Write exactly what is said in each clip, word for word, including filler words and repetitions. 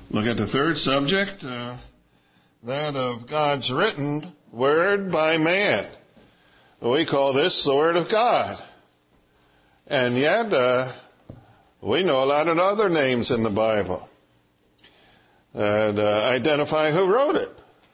Look at the third subject, uh, that of God's written word by man. We call this the Word of God. And yet, uh, we know a lot of other names in the Bible that uh, identify who wrote it.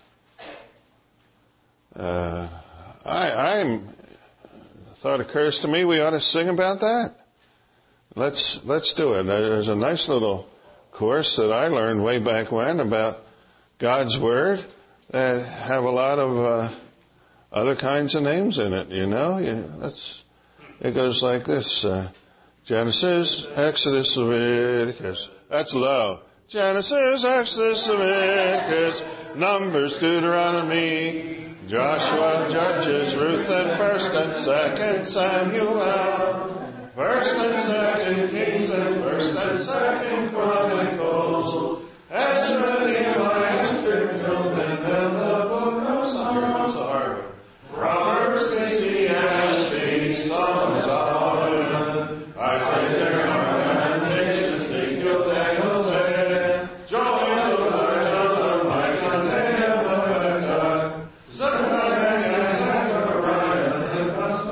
Uh, I, I'm, thought occurs to me we ought to sing about that. Let's let's do it. There's a nice little course that I learned way back when about God's Word that have a lot of uh, other kinds of names in it. You know, you, that's it goes like this: uh, Genesis, Exodus, Leviticus. That's low. Genesis, Exodus, Leviticus, Numbers, Deuteronomy, Joshua, Judges, Ruth, and First and Second Samuel. First and Second Kings and First and Second Chronicles, Ezra, Nehemiah, Esther, and then the Book of Songs, Proverbs, Ecclesiastes, Song of Solomon, Isaiah, Jeremiah, Lamentations, Ezekiel, Daniel, Joel, Jonah, Micah, Daniel, Habakkuk, Zephaniah, Zechariah, and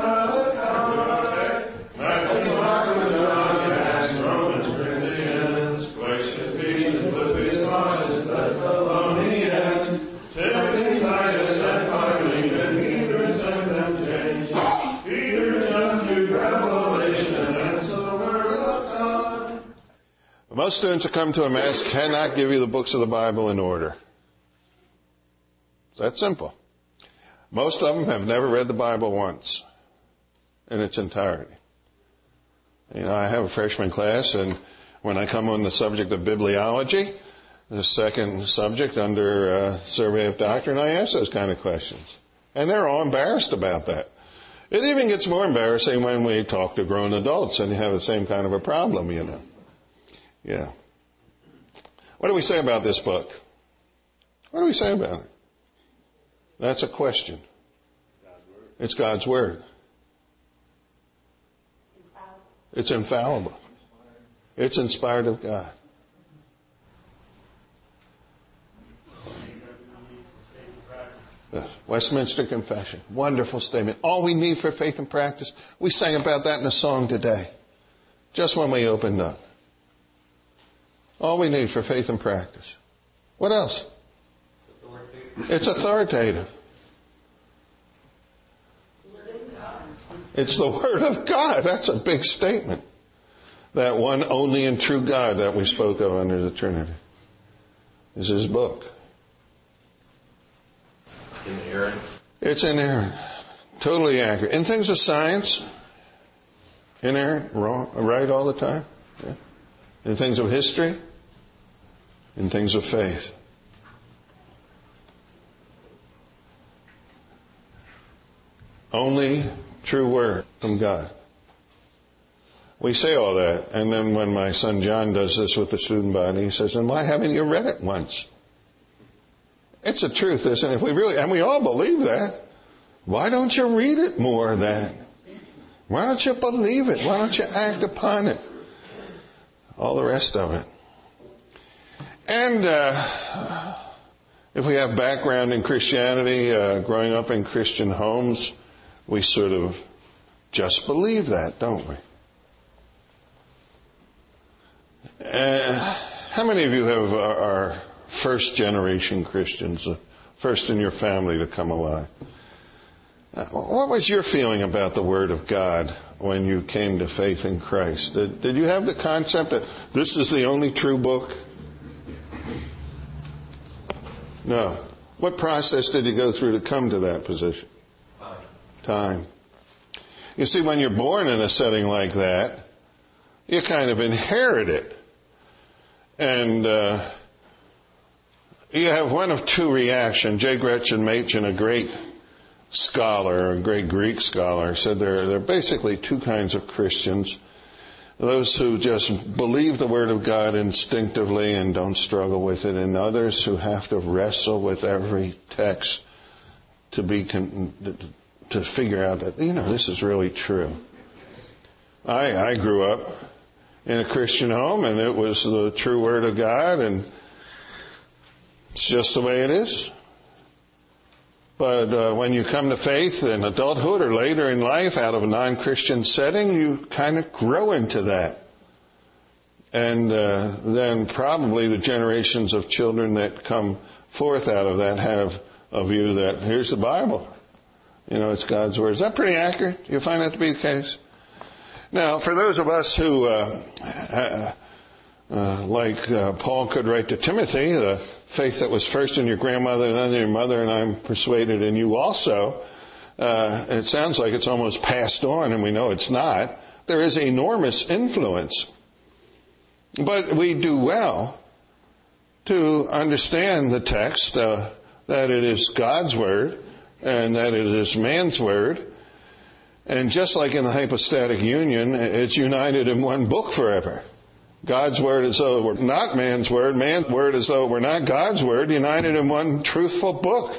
Malachi, Matthew, Mark, John, Acts, Romans, Corinthians, Galatians, Ephesians, Philippians, Colossians, Thessalonians, Timothy, Titus, and Philemon, Hebrews, and Temptations, Peter, John, Jude, Revelation, and so the Word of God. Most students that come to a Mass cannot give you the books of the Bible in order. It's that simple. Most of them have never read the Bible once in its entirety. You know, I have a freshman class, and when I come on the subject of bibliology, the second subject under uh, Survey of Doctrine, I ask those kind of questions. And they're all embarrassed about that. It even gets more embarrassing when we talk to grown adults and you have the same kind of a problem, you know. Yeah. What do we say about this book? What do we say about it? That's a question. It's God's Word. It's infallible. It's inspired of God. Yes. Westminster Confession. Wonderful statement. All we need for faith and practice. We sang about that in a song today. Just when we opened up. All we need for faith and practice. What else? It's authoritative. It's the Word of God. That's a big statement. That one only and true God that we spoke of under the Trinity is His book. Inerrant. It's inerrant. Totally accurate. In things of science, inerrant, wrong, right all the time. Yeah. In things of history, in things of faith. Only true word from God. We say all that, and then when my son John does this with the student body, he says, "And why haven't you read it once?" It's the truth, isn't it? If we really, and we all believe that, why don't you read it more then? Why don't you believe it? Why don't you act upon it? All the rest of it. And uh, if we have background in Christianity, uh, growing up in Christian homes, we sort of just believe that, don't we? Uh, how many of you have uh, are first generation Christians, uh, first in your family to come alive? Uh, what was your feeling about the Word of God when you came to faith in Christ? Did, did you have the concept that this is the only true book? No. What process did you go through to come to that position? Time. Time. You see, when you're born in a setting like that, you kind of inherit it. And uh, you have one of two reactions. J. Gretchen Machen, a great scholar, a great Greek scholar, said there, there are basically two kinds of Christians. Those who just believe the Word of God instinctively and don't struggle with it, and others who have to wrestle with every text to be con- to figure out that, you know, this is really true. I, I grew up in a Christian home, and it was the true Word of God, and It's just the way it is. But uh, when you come to faith in adulthood or later in life out of a non-Christian setting, you kind of grow into that. And uh, then probably the generations of children that come forth out of that have a view that here's the Bible. You know, it's God's Word. Is that pretty accurate? Do you find that to be the case? Now, for those of us who, uh, uh, uh, like uh, Paul could write to Timothy, the faith that was first in your grandmother and then in your mother, and I'm persuaded in you also, uh, it sounds like it's almost passed on, and we know it's not. There is enormous influence. But we do well to understand the text, uh, that it is God's Word and that it is man's Word. And just like in the hypostatic union, it's united in one book forever. God's Word as though it were not man's Word, man's Word as though it were not God's Word, united in one truthful book.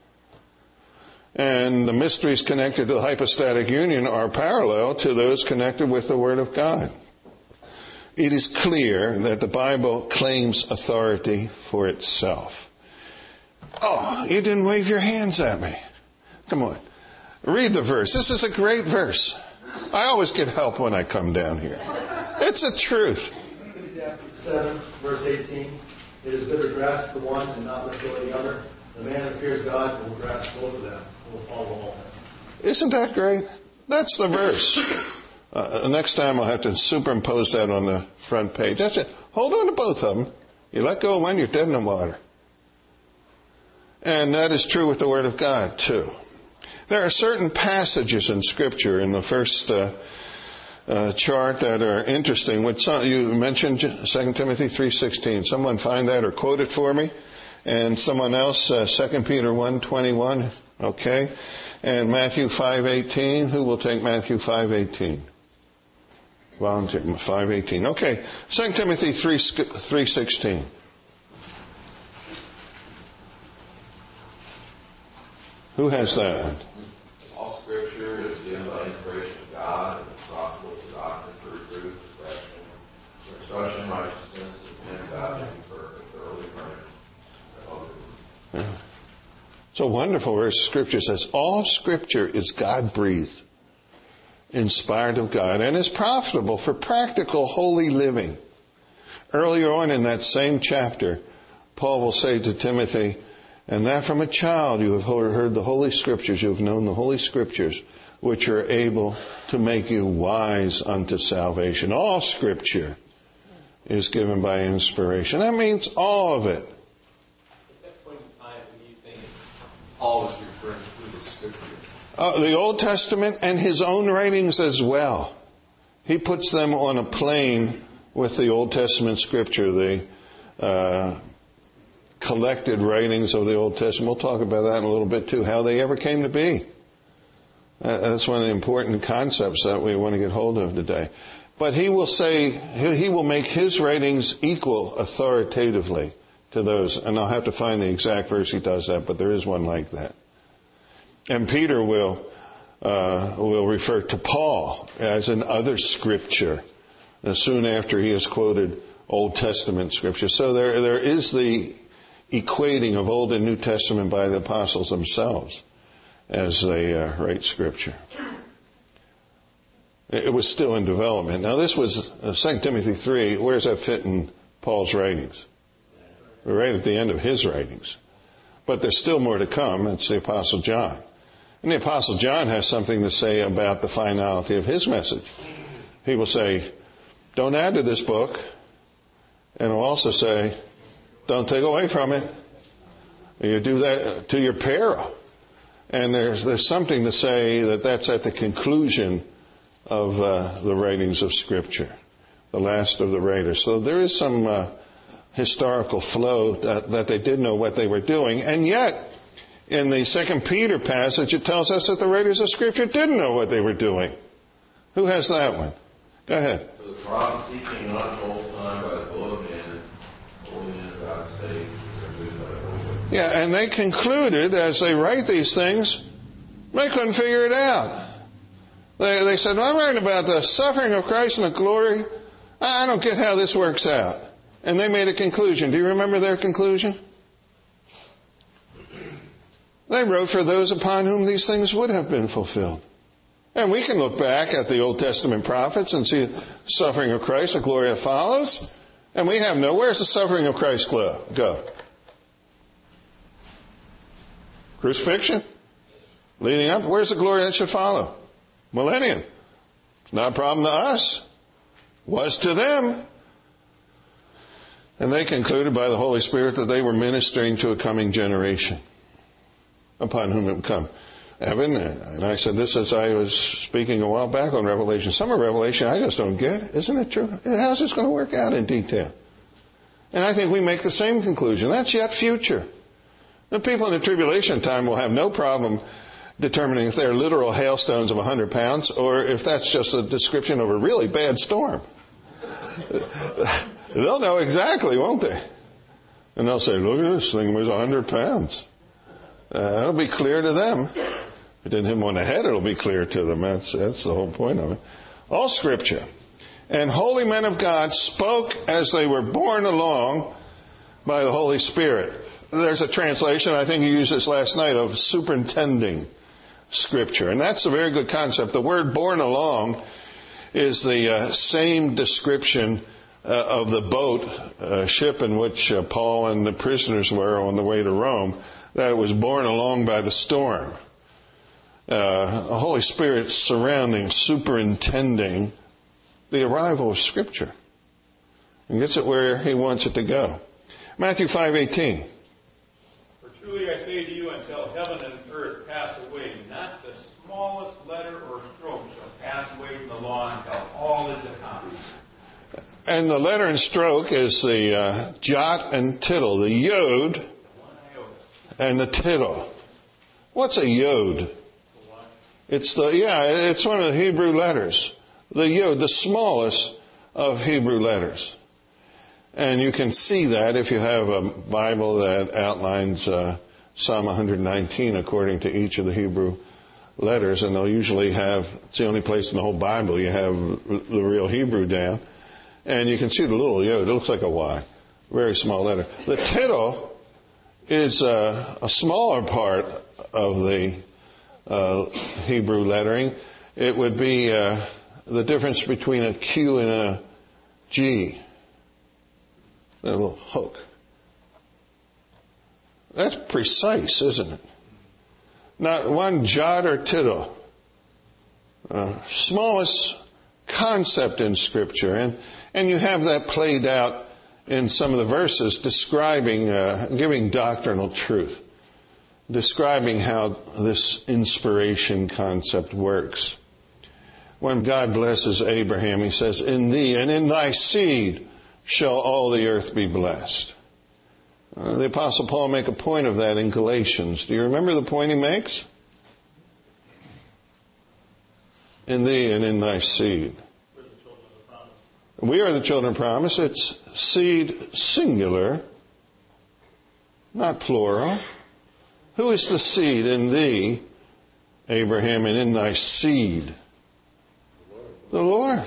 And the mysteries connected to the hypostatic union are parallel to those connected with the Word of God. It is clear that the Bible claims authority for itself. Oh, you didn't wave your hands at me. Come on. Read the verse. This is a great verse. I always get help when I come down here. It's the truth. Ecclesiastes seven, verse eighteen. It is good to grasp the one and not let go of the other. The man that fears God will grasp both of them. Will follow all. Isn't that great? That's the verse. Uh, next time I'll have to superimpose that on the front page. That's it. Hold on to both of them. You let go of one, you're dead in the water. And that is true with the Word of God, too. There are certain passages in Scripture in the first uh, uh, chart that are interesting. Which some, you mentioned Second Timothy three sixteen. Someone find that or quote it for me. And someone else, uh, Second Peter one twenty-one. Okay. And Matthew five eighteen. Who will take Matthew five eighteen? Volunteer. five eighteen. Okay. Second Timothy three sixteen. Who has that one? All Scripture is given by inspiration of God and is profitable for doctrine, for reproof, for correction, for instruction in righteousness, and in God to be perfect, thoroughly furnished. Yeah. It's a wonderful verse of Scripture. It says, all Scripture is God-breathed, inspired of God, and is profitable for practical holy living. Earlier on in that same chapter, Paul will say to Timothy, and that from a child you have heard the Holy Scriptures, you have known the Holy Scriptures, which are able to make you wise unto salvation. All Scripture is given by inspiration. That means all of it. At that point in time, do you think Paul was referring to the Scripture? Uh, the Old Testament and his own writings as well. He puts them on a plane with the Old Testament Scripture, the uh, collected writings of the Old Testament. We'll talk about that in a little bit too, how they ever came to be. Uh, that's one of the important concepts that we want to get hold of today. But he will say, he will make his writings equal authoritatively to those. And I'll have to find the exact verse he does that, but there is one like that. And Peter will uh, will refer to Paul as an other Scripture uh, soon after he has quoted Old Testament Scripture. So there there is the equating of Old and New Testament by the apostles themselves as they uh, write Scripture. It was still in development. Now this was uh, Second Timothy three. Where does that fit in Paul's writings? We're right at the end of his writings. But there's still more to come. It's the Apostle John. And the Apostle John has something to say about the finality of his message. He will say, don't add to this book. And he'll also say, don't take away from it. You do that to your peril. And there's there's something to say that that's at the conclusion of uh, the writings of Scripture, the last of the writers. So there is some uh, historical flow that, that they did know what they were doing. And yet, in the Second Peter passage, it tells us that the writers of Scripture didn't know what they were doing. Who has that one? Go ahead. For the prophecy came not in old time by the will of man, only in God's sake, removed by the Holy. Yeah, and they concluded, as they write these things, they couldn't figure it out. They, they said, well, I'm writing about the suffering of Christ and the glory. I don't get how this works out. And they made a conclusion. Do you remember their conclusion? They wrote for those upon whom these things would have been fulfilled. And we can look back at the Old Testament prophets and see the suffering of Christ, the glory that follows. And we have no, where's the suffering of Christ go? Crucifixion? Leading up, where's the glory that should follow? Millennium. It's not a problem to us. Was to them. And they concluded by the Holy Spirit that they were ministering to a coming generation upon whom it would come. Evan, and I said this as I was speaking a while back on Revelation. Some of Revelation I just don't get. Isn't it true? How's this going to work out in detail? And I think we make the same conclusion. That's yet future. The people in the tribulation time will have no problem determining if they're literal hailstones of one hundred pounds or if that's just a description of a really bad storm. They'll know exactly, won't they? And they'll say, look at this thing was one hundred pounds. Uh, that'll be clear to them. If it didn't hit them on the head, it'll be clear to them. That's, that's the whole point of it. All Scripture. And holy men of God spoke as they were borne along by the Holy Spirit. There's a translation, I think you used this last night, of superintending Scripture. And that's a very good concept. The word borne along is the uh, same description uh, of the boat, uh, ship in which uh, Paul and the prisoners were on the way to Rome, that it was borne along by the storm. Uh, the Holy Spirit surrounding, superintending the arrival of Scripture. And gets it where He wants it to go. Matthew five eighteen. For truly I say to you, until heaven and earth pass away, not the smallest letter or stroke shall pass away from the law until all is accomplished. And the letter and stroke is the uh, jot and tittle, the yod and the tittle. What's a yod? It's the yeah, it's one of the Hebrew letters. The yod, the smallest of Hebrew letters. And you can see that if you have a Bible that outlines uh, Psalm one nineteen according to each of the Hebrew letters, and they'll usually have, it's the only place in the whole Bible you have the real Hebrew down. And you can see the little yod. It looks like a Y. Very small letter. The tittle is a, a smaller part of the uh, Hebrew lettering. It would be uh, the difference between a Q and a G. A little hook. That's precise, isn't it? Not one jot or tittle. Uh, smallest concept in Scripture. And, and you have that played out in some of the verses describing, uh, giving doctrinal truth. Describing how this inspiration concept works. When God blesses Abraham, He says, in thee and in thy seed shall all the earth be blessed. Uh, the Apostle Paul make a point of that in Galatians. Do you remember the point he makes? In thee and in thy seed. We are the children of promise. It's seed singular, not plural. Who is the seed? In thee, Abraham, and in thy seed? The Lord.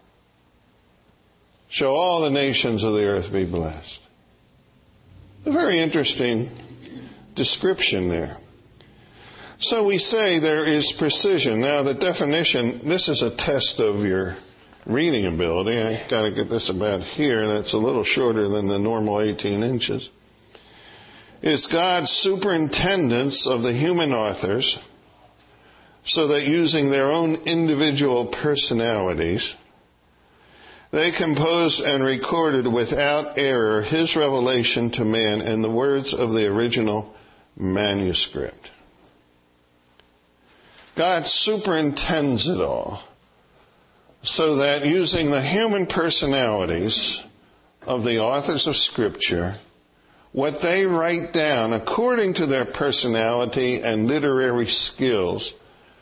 Shall all the nations of the earth be blessed. A very interesting description there. So we say there is precision. Now the definition, this is a test of your reading ability. I got to get this about here. That's a little shorter than the normal eighteen inches. It's God's superintendence of the human authors so that using their own individual personalities, they composed and recorded without error His revelation to man in the words of the original manuscript. God superintends it all so that using the human personalities of the authors of Scripture, what they write down according to their personality and literary skills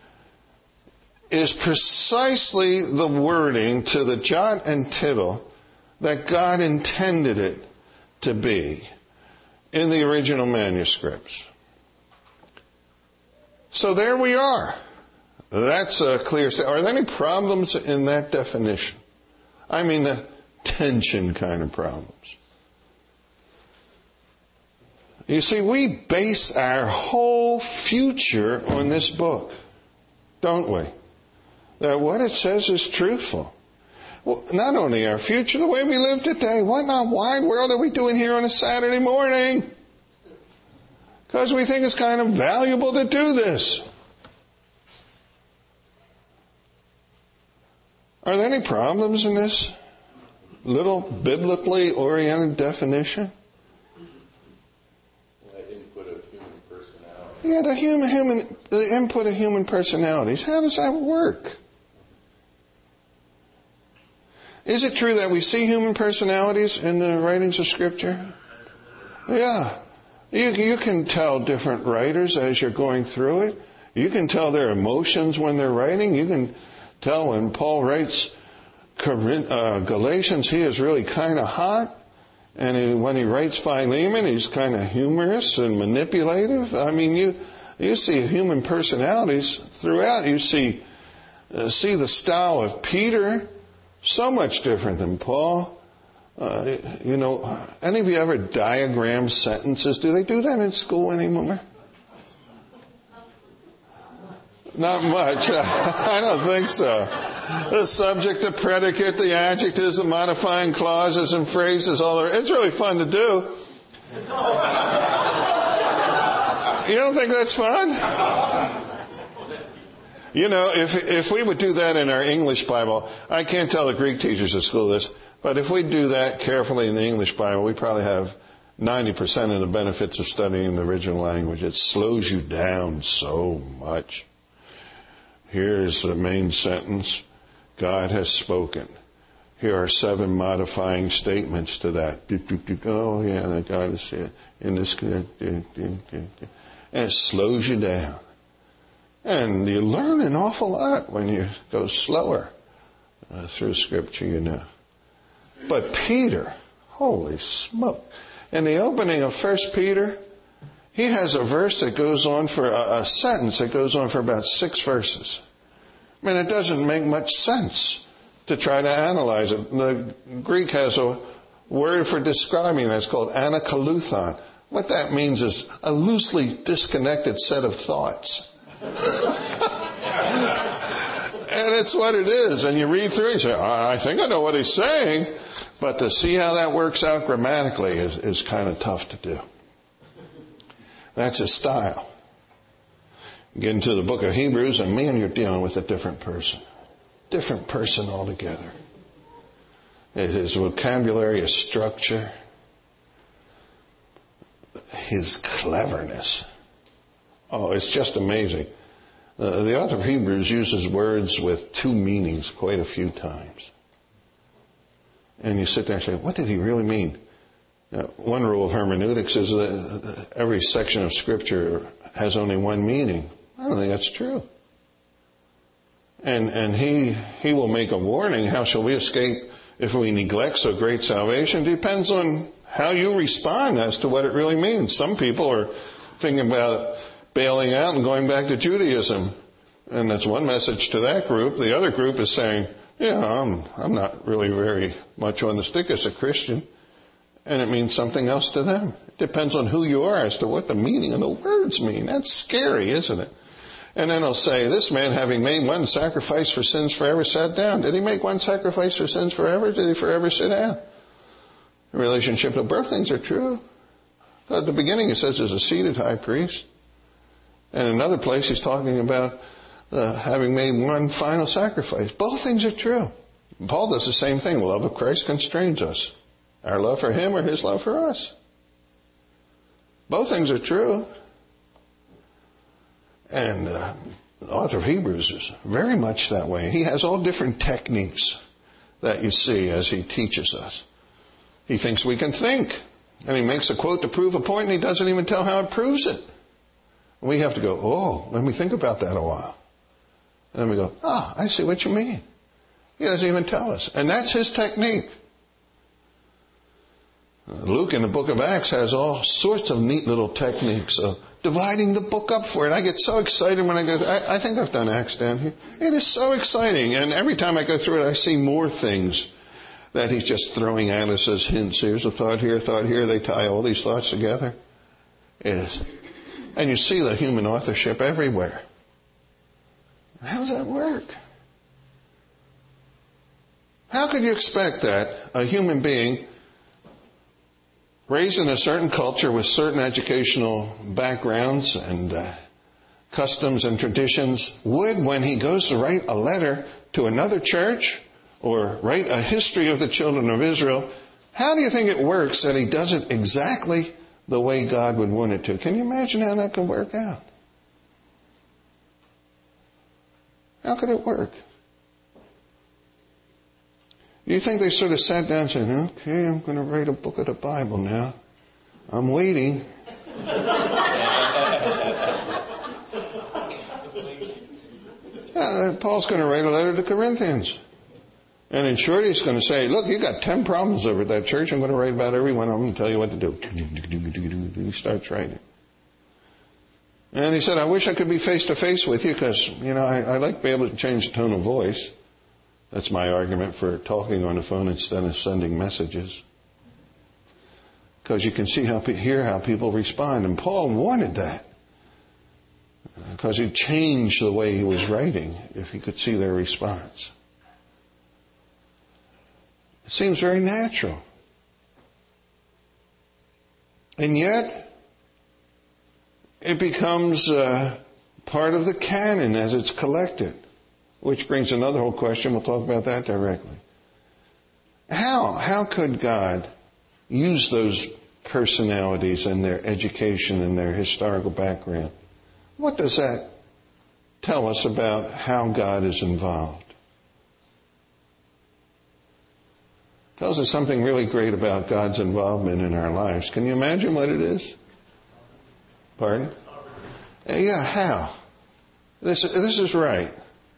is precisely the wording to the jot and tittle that God intended it to be in the original manuscripts. So there we are. That's a clear statement. Are there any problems in that definition? I mean the tension kind of problems. You see, we base our whole future on this book, don't we? That what it says is truthful. Well, not only our future, the way we live today. What in the wide world are we doing here on a Saturday morning? Because we think it's kind of valuable to do this. Are there any problems in this little biblically oriented definition? The input of human personality. Yeah, the human, human, the input of human personalities. How does that work? Is it true that we see human personalities in the writings of Scripture? Yeah. You, you can tell different writers as you're going through it. You can tell their emotions when they're writing. You can tell when Paul writes uh, Galatians, he is really kind of hot. And he, when he writes Philemon, he's kind of humorous and manipulative. I mean, you you see human personalities throughout. You see uh, see the style of Peter, so much different than Paul. Uh, you know, any of you ever diagram sentences? Do they do that in school anymore? Not much. I don't think so. The subject, the predicate, the adjectives, the modifying clauses and phrases, all that. It's really fun to do. You don't think that's fun? You know, if if we would do that in our English Bible, I can't tell the Greek teachers at school this, but if we do that carefully in the English Bible, we probably have ninety percent of the benefits of studying the original language. It slows you down so much. Here's the main sentence. God has spoken. Here are seven modifying statements to that. Oh, yeah, that God is here. In this, and it slows you down. And you learn an awful lot when you go slower uh, through Scripture, you know. But Peter, holy smoke. In the opening of First Peter, he has a verse that goes on for, a, a sentence that goes on for about six verses. I mean, it doesn't make much sense to try to analyze it. The Greek has a word for describing that. It's called anakaluthon. What that means is a loosely disconnected set of thoughts. And it's what it is. And you read through it and say, I think I know what he's saying. But to see how that works out grammatically is, is kind of tough to do. That's his style. Get into the book of Hebrews, and man, you're dealing with a different person. Different person altogether. His vocabulary, his structure, his cleverness. Oh, it's just amazing. Uh, the author of Hebrews uses words with two meanings quite a few times. And you sit there and say, what did he really mean? Now, one rule of hermeneutics is that every section of Scripture has only one meaning. I don't think that's true. And and he he will make a warning. How shall we escape if we neglect so great salvation? Depends on how you respond as to what it really means. Some people are thinking about bailing out and going back to Judaism. And that's one message to that group. The other group is saying, yeah, I'm, I'm not really very much on the stick as a Christian. And it means something else to them. It depends on who you are as to what the meaning of the words mean. That's scary, isn't it? And then he'll say, this man, having made one sacrifice for sins forever, sat down. Did he make one sacrifice for sins forever? Did he forever sit down? In relationship to both things are true. At the beginning, he says there's a seated high priest. And in another place, he's talking about uh, having made one final sacrifice. Both things are true. Paul does the same thing. The love of Christ constrains us. Our love for him or his love for us. Both things are true. And uh, the author of Hebrews is very much that way. He has all different techniques that you see as he teaches us. He thinks we can think. And he makes a quote to prove a point, and he doesn't even tell how it proves it. And we have to go, oh, let me think about that a while. And then we go, ah, oh, I see what you mean. He doesn't even tell us. And that's his technique. Luke in the book of Acts has all sorts of neat little techniques of dividing the book up for it. I get so excited when I go, I, I think I've done Acts down here. It is so exciting. And every time I go through it, I see more things that he's just throwing at us as hints. Here's a thought here, thought here. They tie all these thoughts together. is. And you see the human authorship everywhere. How does that work? How could you expect that a human being raised in a certain culture with certain educational backgrounds and uh, customs and traditions would, when he goes to write a letter to another church or write a history of the children of Israel, how do you think it works that he does it exactly the way God would want it to? Can you imagine how that could work out? How could it work? You think they sort of sat down and said, okay, I'm going to write a book of the Bible now. I'm waiting. uh, Paul's going to write a letter to Corinthians. And in short, he's going to say, look, you got ten problems over at that church. I'm going to write about every one of them and tell you what to do. He starts writing. And he said, I wish I could be face to face with you because, you know, I, I like to be able to change the tone of voice. That's my argument for talking on the phone instead of sending messages. Because you can see how, hear how people respond. And Paul wanted that. Because he'd change the way he was writing if he could see their response. It seems very natural. And yet, it becomes uh, part of the canon as it's collected. Which brings another whole question. We'll talk about that directly. How? How could God use those personalities and their education and their historical background? What does that tell us about how God is involved? It tells us something really great about God's involvement in our lives. Can you imagine what it is? Pardon? Yeah, how? This, this is right.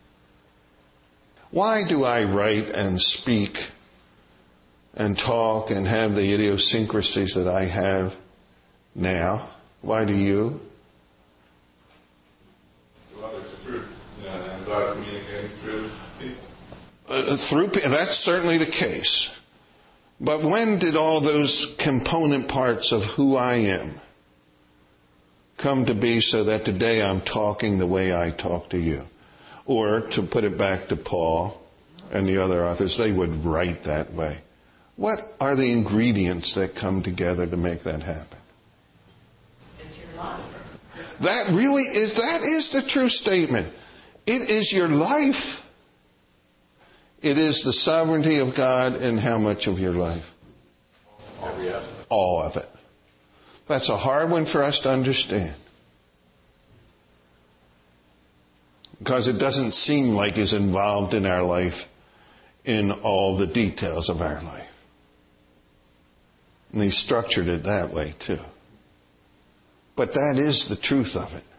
Why do I write and speak and talk and have the idiosyncrasies that I have now? Why do you? To others the truth. Yeah, and God communicating through people. Uh, through that's certainly the case. But when did all those component parts of who I am come to be so that today I'm talking the way I talk to you? Or, to put it back to Paul and the other authors, they would write that way. What are the ingredients that come together to make that happen? It's your life. That really is, that is the true statement. It is your life. It is the sovereignty of God in how much of your life? Every aspect. All of it. That's a hard one for us to understand. Because it doesn't seem like He's involved in our life in all the details of our life. And He structured it that way too. But that is the truth of it.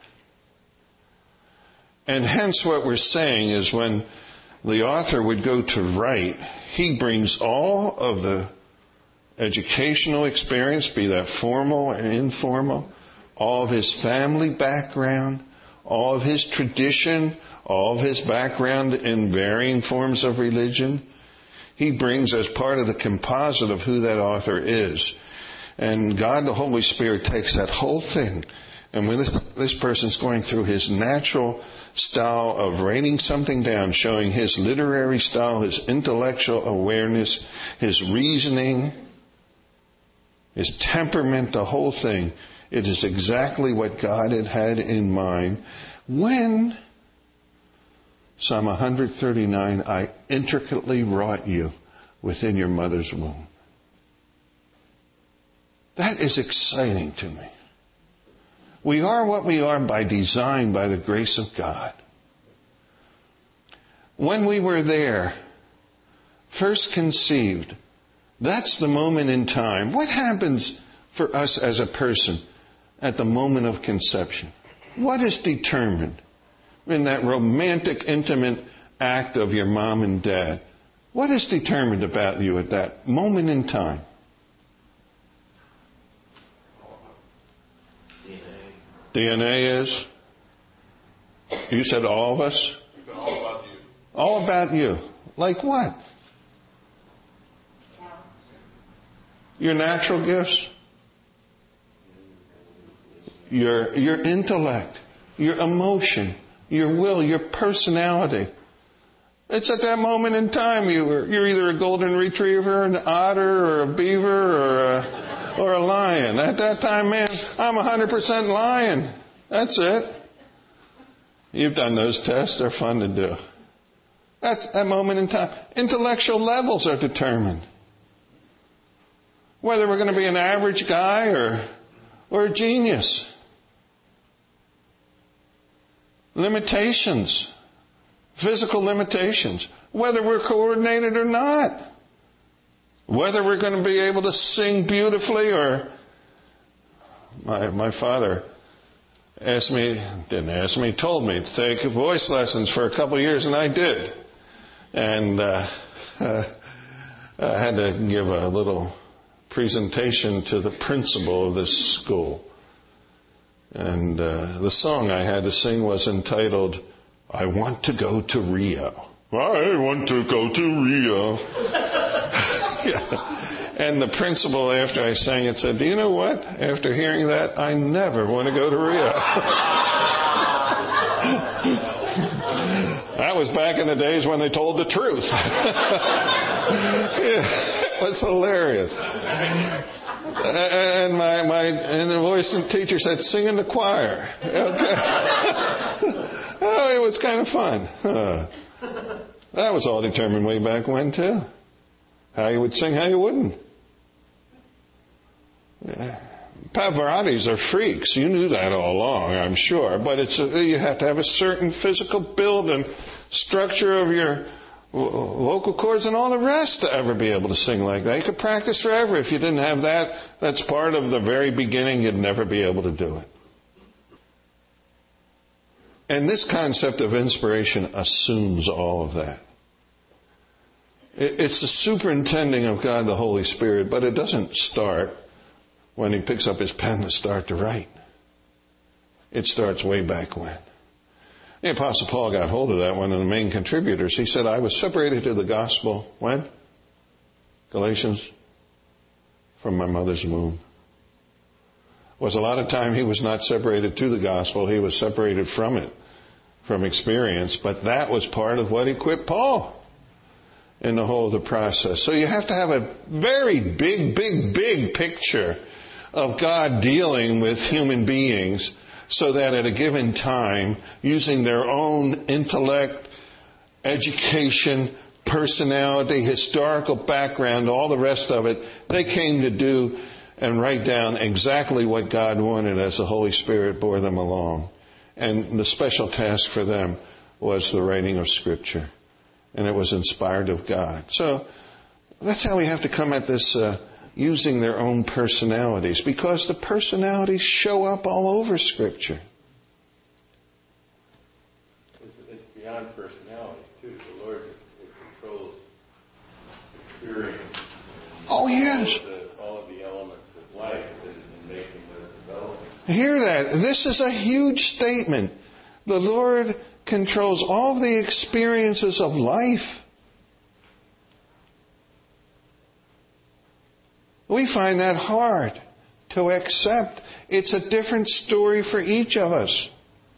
And hence what we're saying is when the author would go to write, he brings all of the educational experience, be that formal and informal, all of his family background, all of his tradition, all of his background in varying forms of religion, he brings as part of the composite of who that author is. And God, the Holy Spirit, takes that whole thing, and when this, this person's going through his natural style of writing something down, showing his literary style, his intellectual awareness, his reasoning, his temperament, the whole thing, it is exactly what God had had in mind when, Psalm one thirty-nine, I intricately wrought you within your mother's womb. That is exciting to me. We are what we are by design, by the grace of God. When we were there, first conceived, that's the moment in time. What happens for us as a person at the moment of conception? What is determined in that romantic, intimate act of your mom and dad? What is determined about you at that moment in time? D N A. D N A is? You said all of us? It's all about you. All about you. Like what? Your natural gifts? your, your intellect, your emotion, your will, your personality. It's at that moment in time you were, you're either a golden retriever, an otter, or a beaver, or a, or a lion. At that time, man, I'm one hundred percent lion. That's it. You've done those tests. They're fun to do. That's that moment in time. Intellectual levels are determined. Whether we're going to be an average guy or, or a genius. Limitations. Physical limitations. Whether we're coordinated or not. Whether we're going to be able to sing beautifully or... My, my father asked me, didn't ask me, told me to take voice lessons for a couple of years, and I did. And uh, I had to give a little presentation to the principal of this school. And uh, the song I had to sing was entitled, I Want to Go to Rio. I want to go to Rio. Yeah. And the principal, after I sang it, said, do you know what? After hearing that, I never want to go to Rio. That was back in the days when they told the truth. It was hilarious. And my, my and the voice teacher said, sing in the choir. Okay. Oh, it was kind of fun. Uh, that was all determined way back when, too. How you would sing, how you wouldn't. Yeah. Pavarottis are freaks. You knew that all along, I'm sure. But it's a, you have to have a certain physical build and structure of your vocal cords and all the rest to ever be able to sing like that. You could practice forever. If you didn't have that, that's part of the very beginning. You'd never be able to do it. And this concept of inspiration assumes all of that. It's the superintending of God, the Holy Spirit, but it doesn't start when he picks up his pen to start to write. It starts way back when. The Apostle Paul got hold of that, one of the main contributors. He said, I was separated to the gospel, when? Galatians, from my mother's womb. Was a lot of time he was not separated to the gospel. He was separated from it, from experience. But that was part of what equipped Paul in the whole of the process. So you have to have a very big, big, big picture of God dealing with human beings so that at a given time, using their own intellect, education, personality, historical background, all the rest of it, they came to do and write down exactly what God wanted as the Holy Spirit bore them along. And the special task for them was the writing of Scripture. And it was inspired of God. So that's how we have to come at this uh, using their own personalities. Because the personalities show up all over Scripture. It's, it's beyond personality, too. The Lord it controls experience. Oh, yes. All of, the, all of the elements of life in making those developments. Hear that. This is a huge statement. The Lord controls all the experiences of life. We find that hard to accept. It's a different story for each of us.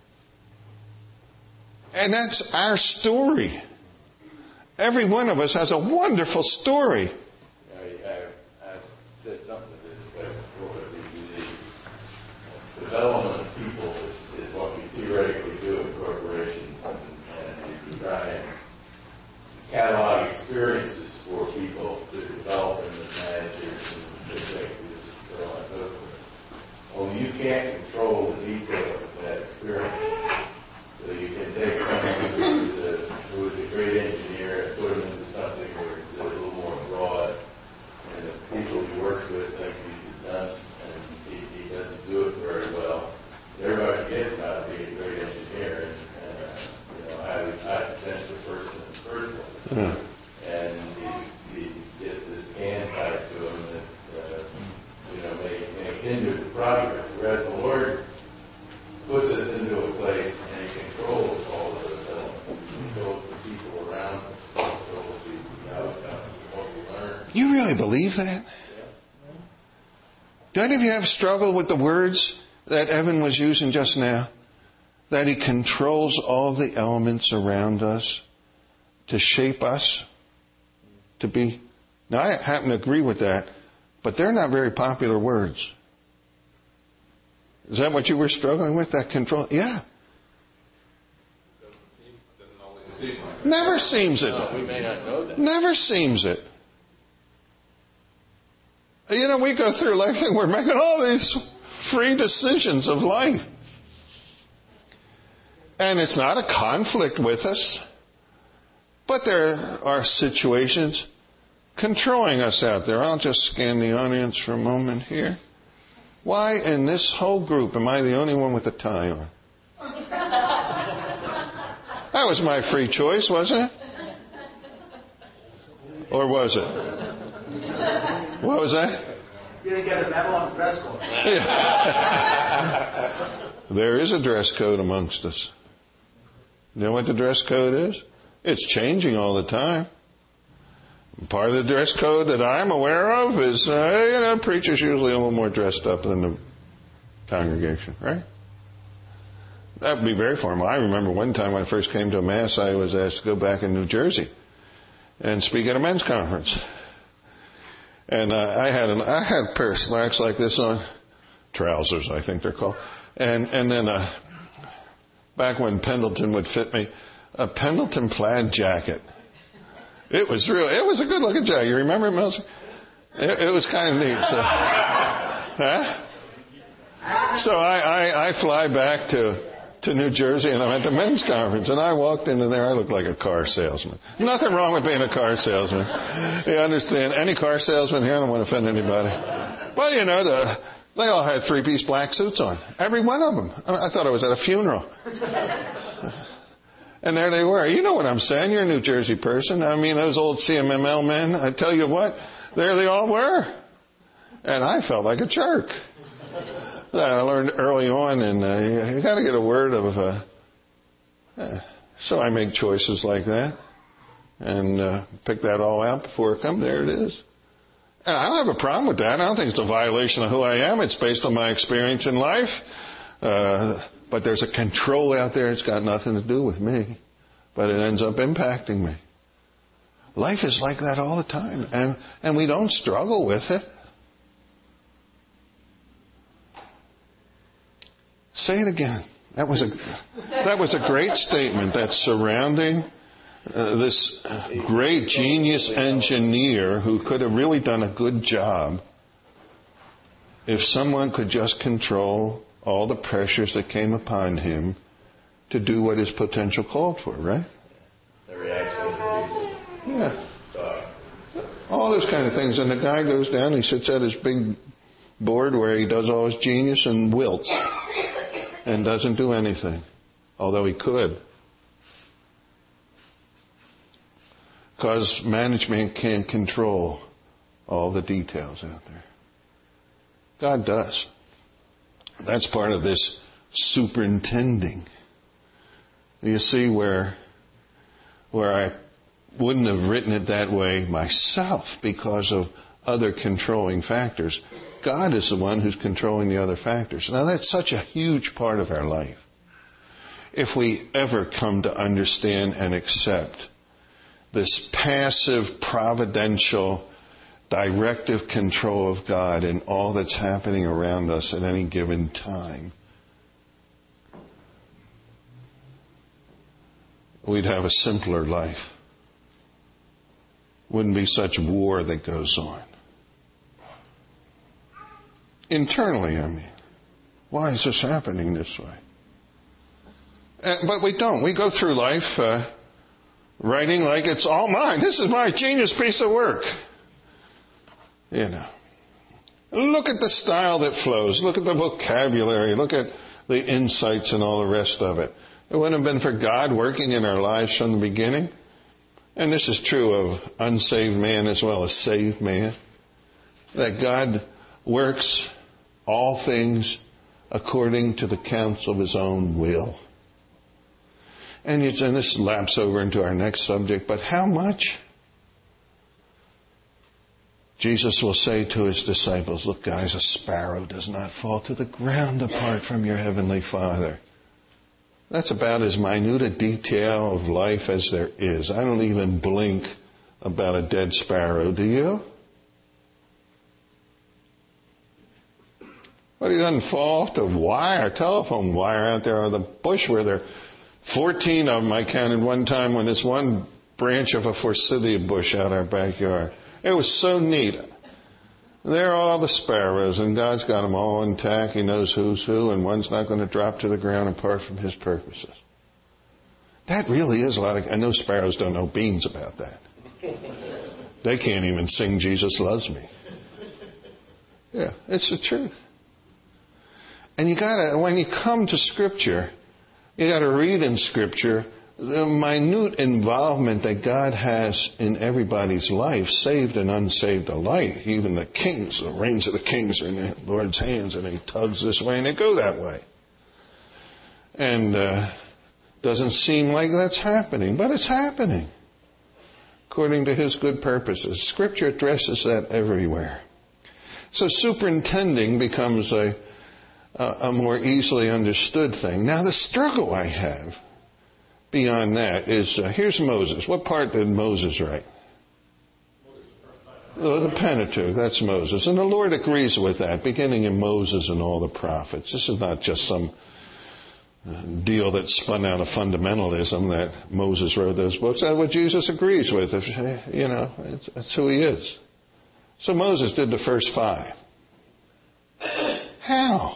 And that's our story. Every one of us has a wonderful story. I, I, I've said something to this effect before. The, the development of people is, is what we theoretically do in corporations, and, and we try and catalog experiences for people to develop them as managers and executives and so on and so forth. Only you can't control the details of that experience. So you can take someone who is a, who is a great engineer and put him into something where it's a little more broad, and the people he works with think he's nuts and he, he doesn't do it very well. Everybody gets how to be a great engineer and, and uh, you know, highly high potential person in the first place. Yeah. And he, he gets this can tied to him that uh, you know may, may hinder the progress. Whereas the Lord puts us into a place and he controls all of those elements. He controls the people around us. He controls the, the outcomes of what we learn. You really believe that? Yeah. Do any of you have struggled with the words that Evan was using just now, that He controls all the elements around us to shape us to be. Now, I happen to agree with that, but they're not very popular words. Is that what you were struggling with, that control? Yeah. Doesn't seem, doesn't always seem like it. Never seems it. No, we may not know that. Never seems it. You know, we go through life and we're making all these free decisions of life. And it's not a conflict with us. But there are situations controlling us out there. I'll just scan the audience for a moment here. Why in this whole group am I the only one with a tie on? That was my free choice, wasn't it? Or was it? What was that? You didn't get a memo on the dress code. Yeah. There is a dress code amongst us. You know what the dress code is? It's changing all the time. Part of the dress code that I'm aware of is, uh, you know, preachers usually a little more dressed up than the congregation, right? That would be very formal. I remember one time when I first came to a Mass, I was asked to go back in New Jersey and speak at a men's conference. And uh, I had an I had a pair of slacks like this on, trousers I think they're called, and and then uh, back when Pendleton would fit me, a Pendleton plaid jacket. It was real. It was a good looking jacket. You remember it, Mills? It, it was kind of neat. So, huh? So I, I I fly back to. to New Jersey, and I'm at the men's conference, and I walked into there. I looked like a car salesman. Nothing wrong with being a car salesman. You understand? Any car salesman here? I don't want to offend anybody. But, you know, the, they all had three-piece black suits on. Every one of them. I, I thought I was at a funeral. And there they were. You know what I'm saying. You're a New Jersey person. I mean, those old C M M L men, I tell you what, there they all were. And I felt like a jerk. I learned early on, and uh, you got to get a word of. Uh, uh, so I make choices like that, and uh, pick that all out before it comes. There it is. And I don't have a problem with that. I don't think it's a violation of who I am. It's based on my experience in life. Uh, but there's a control out there. It's got nothing to do with me, but it ends up impacting me. Life is like that all the time, and and we don't struggle with it. Say it again. That was a that was a great statement. That surrounding uh, this great genius engineer who could have really done a good job if someone could just control all the pressures that came upon him to do what his potential called for, right? The reaction of the people. Yeah. Uh, All those kind of things. And the guy goes down, he sits at his big board where he does all his genius and wilts. And doesn't do anything, although he could. Because management can't control all the details out there. God does. That's part of this superintending. You see where, where I wouldn't have written it that way myself because of other controlling factors. God is the one who's controlling the other factors. Now, that's such a huge part of our life. If we ever come to understand and accept this passive, providential, directive control of God in all that's happening around us at any given time, we'd have a simpler life. Wouldn't be such war that goes on. Internally, I mean. Why is this happening this way? Uh, but we don't. We go through life uh, writing like it's all mine. This is my genius piece of work. You know. Look at the style that flows. Look at the vocabulary. Look at the insights and all the rest of it. It wouldn't have been for God working in our lives from the beginning. And this is true of unsaved man as well as saved man. That God works all things according to the counsel of His own will. And, it's, and this laps over into our next subject, but how much? Jesus will say to his disciples, look guys, a sparrow does not fall to the ground apart from your heavenly Father. That's about as minute a detail of life as there is. I don't even blink about a dead sparrow, do you? But he doesn't fall off the wire, telephone wire out there or the bush where there are fourteen of them I counted one time when this one branch of a forsythia bush out our backyard. It was so neat. There are all the sparrows, and God's got them all intact. He knows who's who, and one's not going to drop to the ground apart from his purposes. That really is a lot of... I know sparrows don't know beans about that. They can't even sing Jesus Loves Me. Yeah, it's the truth. And you gotta, when you come to Scripture, you gotta read in Scripture the minute involvement that God has in everybody's life, saved and unsaved alike. Even the kings, the reins of the kings are in the Lord's hands, and he tugs this way and they go that way. And uh doesn't seem like that's happening, but it's happening according to his good purposes. Scripture addresses that everywhere. So superintending becomes a, a more easily understood thing. Now the struggle I have beyond that is, uh, here's Moses. What part did Moses write? Oh, the Pentateuch, that's Moses. And the Lord agrees with that, beginning in Moses and all the prophets. This is not just some deal that spun out of fundamentalism that Moses wrote those books. That's what Jesus agrees with. If, you know, it's, that's who he is. So Moses did the first five. How?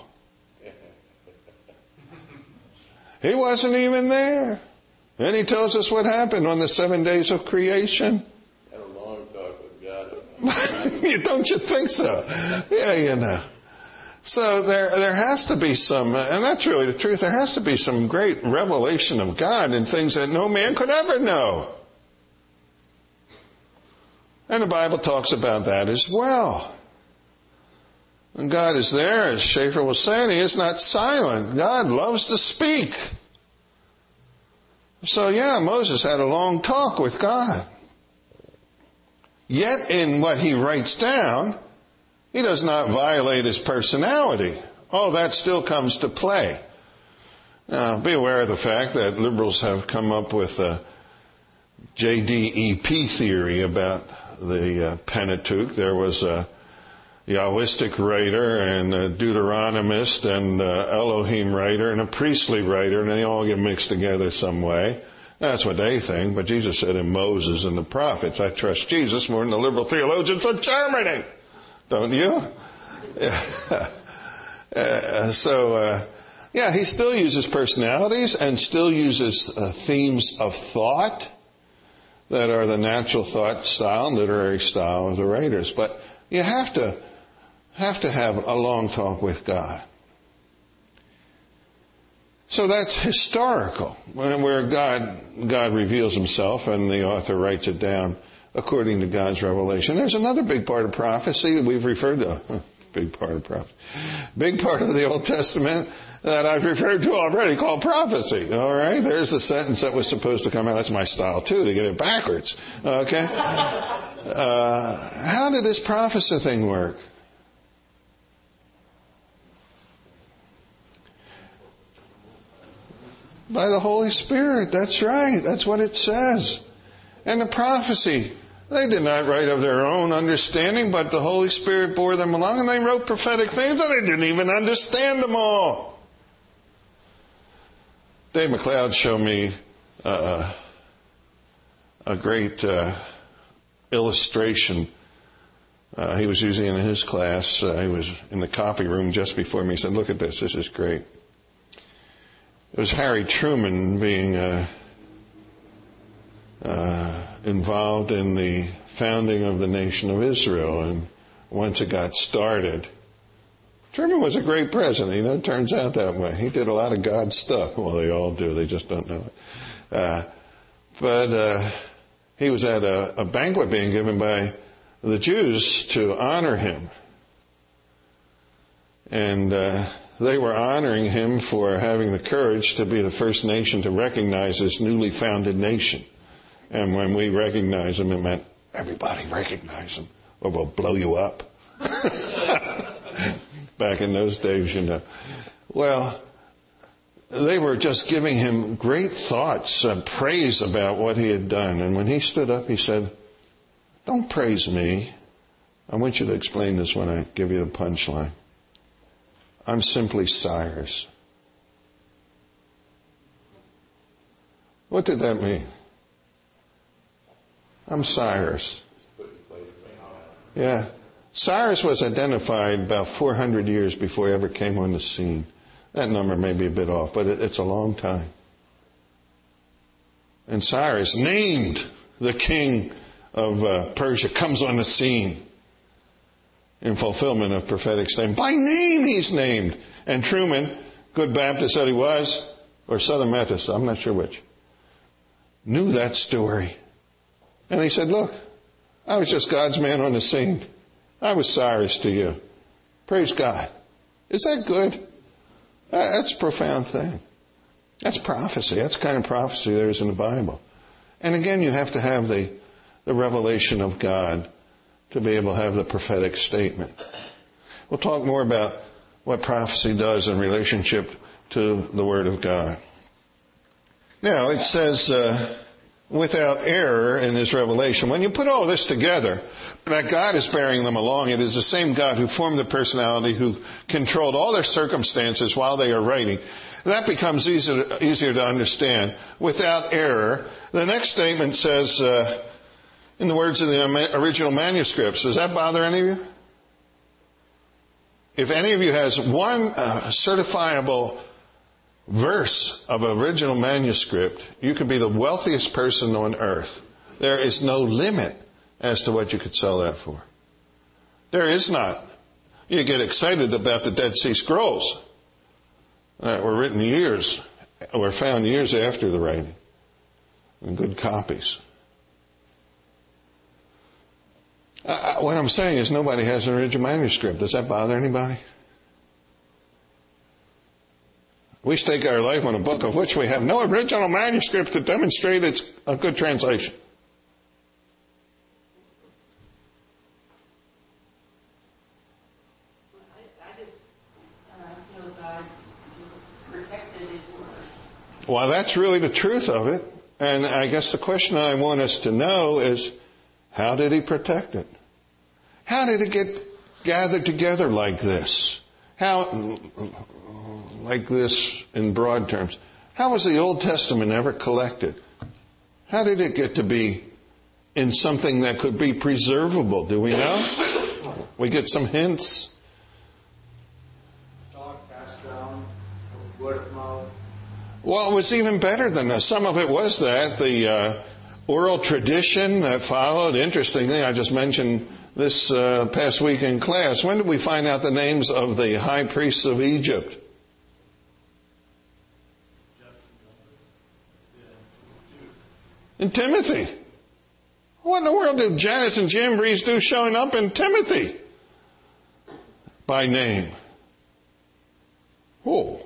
He wasn't even there. And he tells us what happened on the seven days of creation. Had a long talk with God. Don't you think so? Yeah, you know. So there there has to be some, and that's really the truth, there has to be some great revelation of God in things that no man could ever know. And the Bible talks about that as well. And God is there, as Schaeffer was saying, he is not silent. God loves to speak. So yeah, Moses had a long talk with God. Yet in what he writes down, he does not violate his personality. All that still comes to play. Now, be aware of the fact that liberals have come up with a J D E P theory about the uh, Pentateuch. There was a Yahwistic writer and a Deuteronomist and a Elohim writer and a priestly writer, and they all get mixed together some way. That's what they think. But Jesus said in Moses and the prophets, I trust Jesus more than the liberal theologians from Germany. Don't you? Yeah. Uh, so, uh, yeah, he still uses personalities and still uses uh, themes of thought that are the natural thought style, literary style of the writers. But you have to have to have a long talk with God. So that's historical, where God God reveals himself and the author writes it down according to God's revelation. There's another big part of prophecy that we've referred to. Huh, big part of prophecy. Big part of the Old Testament that I've referred to already called prophecy. All right? There's a sentence that was supposed to come out. That's my style, too, to get it backwards. Okay? Uh, how did this prophecy thing work? By the Holy Spirit. That's right. That's what it says. And the prophecy, they did not write of their own understanding, but the Holy Spirit bore them along, and they wrote prophetic things, and they didn't even understand them all. Dave McLeod showed me uh, a great uh, illustration uh, he was using in his class. Uh, he was in the copy room just before me. He said, look at this. This is great. It was Harry Truman being uh, uh, involved in the founding of the nation of Israel. And once it got started, Truman was a great president. You know, it turns out that way. He did a lot of God stuff. Well, they all do. They just don't know it. Uh, but uh, he was at a, a banquet being given by the Jews to honor him. And uh, they were honoring him for having the courage to be the first nation to recognize this newly founded nation. And when we recognize him, it meant everybody recognize him. or we'll blow you up. Back in those days, you know. Well, they were just giving him great thoughts, uh, praise about what he had done. And when he stood up, he said, don't praise me. I want you to explain this when I give you the punchline. I'm simply Cyrus. What did that mean? I'm Cyrus. Yeah. Cyrus was identified about four hundred years before he ever came on the scene. That number may be a bit off, but it's a long time. And Cyrus, named the king of uh, Persia, comes on the scene in fulfillment of prophetic statement. By name he's named. And Truman, good Baptist that he was, or Southern Methodist, I'm not sure which, knew that story. And he said, look, I was just God's man on the scene. I was Cyrus to you. Praise God. Is that good? That's a profound thing. That's prophecy. That's the kind of prophecy there is in the Bible. And again, you have to have the, the revelation of God to be able to have the prophetic statement. We'll talk more about what prophecy does in relationship to the Word of God. Now, it says, uh, without error in His revelation. When you put all this together, that God is bearing them along. It is the same God who formed the personality, who controlled all their circumstances while they are writing. That becomes easier, easier to understand. Without error. The next statement says, uh, in the words of the original manuscripts. Does that bother any of you? If any of you has one uh, certifiable verse of original manuscript, you could be the wealthiest person on earth. There is no limit as to what you could sell that for. There is not. You get excited about the Dead Sea Scrolls that were written years, were found years after the writing, in good copies. Uh, what I'm saying is nobody has an original manuscript. Does that bother anybody? We stake our life on a book of which we have no original manuscript to demonstrate it's a good translation. I just uh, know God protected His word. Well, that's really the truth of it. And I guess the question I want us to know is, how did He protect it? How did it get gathered together like this? How, like this in broad terms, how was the Old Testament ever collected? How did it get to be in something that could be preservable? Do we know? We get some hints. Talk passed down, word of mouth. Well, it was even better than that. Some of it was that. The uh, oral tradition that followed. Interestingly, I just mentioned this uh, past week in class. When did we find out the names of the high priests of Egypt? In Timothy. What in the world did Janus and Jambres do showing up in Timothy? By name. Oh.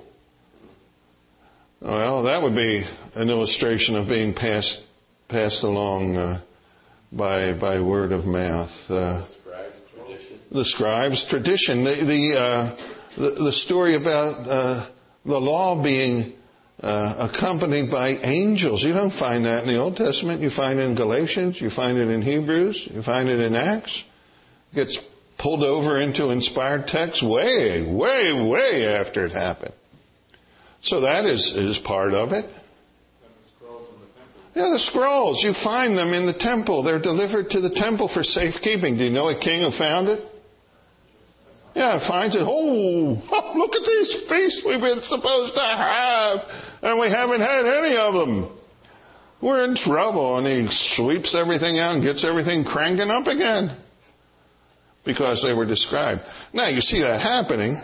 Well, that would be an illustration of being passed passed along uh, by by word of mouth. Uh, the scribes' tradition. The the, uh, the, the story about uh, the law being uh, accompanied by angels. You don't find that in the Old Testament. You find it in Galatians. You find it in Hebrews. You find it in Acts. It gets pulled over into inspired texts way, way, way after it happened. So that is, is part of it. Yeah, the scrolls. You find them in the temple. They're delivered to the temple for safekeeping. Do you know a king who found it? Yeah, finds it. Oh, look at these feasts we've been supposed to have, and we haven't had any of them. We're in trouble. And he sweeps everything out and gets everything cranking up again because they were described. Now, you see that happening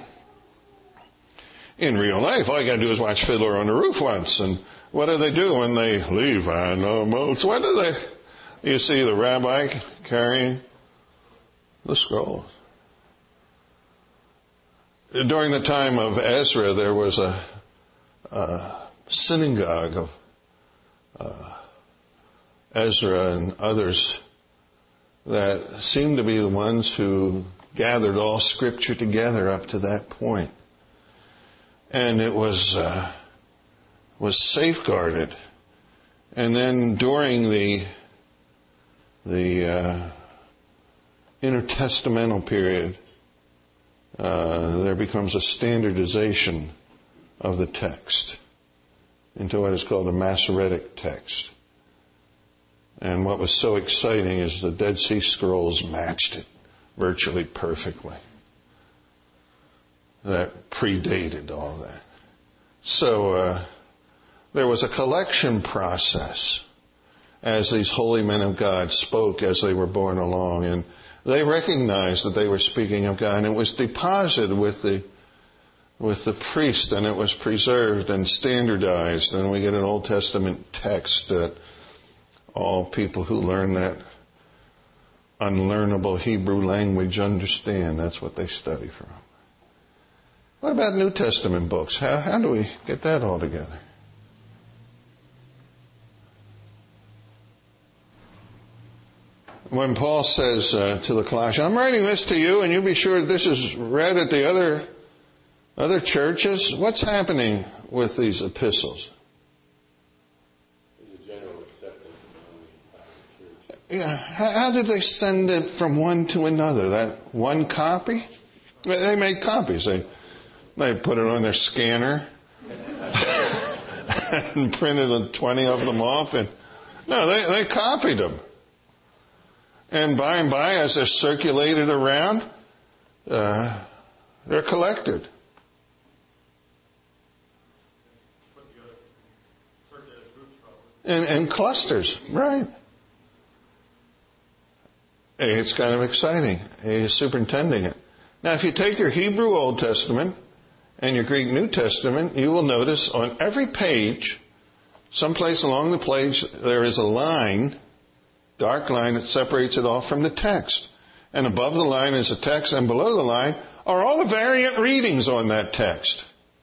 in real life. All you got to do is watch Fiddler on the Roof once. And what do they do when they leave animals? What do they... You see the rabbi carrying the scrolls. During the time of Ezra, there was a, a synagogue of uh, Ezra and others that seemed to be the ones who gathered all Scripture together up to that point. And it was uh, was safeguarded. And then during the the uh, intertestamental period, uh, there becomes a standardization of the text into what is called the Masoretic text. And what was so exciting is the Dead Sea Scrolls matched it virtually perfectly. That predated all that. So uh, there was a collection process as these holy men of God spoke as they were borne along. And they recognized that they were speaking of God. And it was deposited with the with the priest, and it was preserved and standardized. And we get an Old Testament text that all people who learn that unlearnable Hebrew language understand. That's what they study from. What about New Testament books? How, how do we get that all together? When Paul says uh, to the Colossians, I'm writing this to you, and you be sure that this is read at the other other churches, what's happening with these epistles? There's a general acceptance among the church. Yeah, how, how did they send it from one to another? That one copy? They made copies. They they put it on their scanner and printed twenty of them off. And no, they, they copied them. And by and by, as they're circulated around, uh, they're collected. In, in clusters, right. It's kind of exciting. He's superintending it. Now, if you take your Hebrew Old Testament and your Greek New Testament, you will notice on every page, someplace along the page, there is a line, dark line that separates it off from the text. And above the line is a text, and below the line are all the variant readings on that text.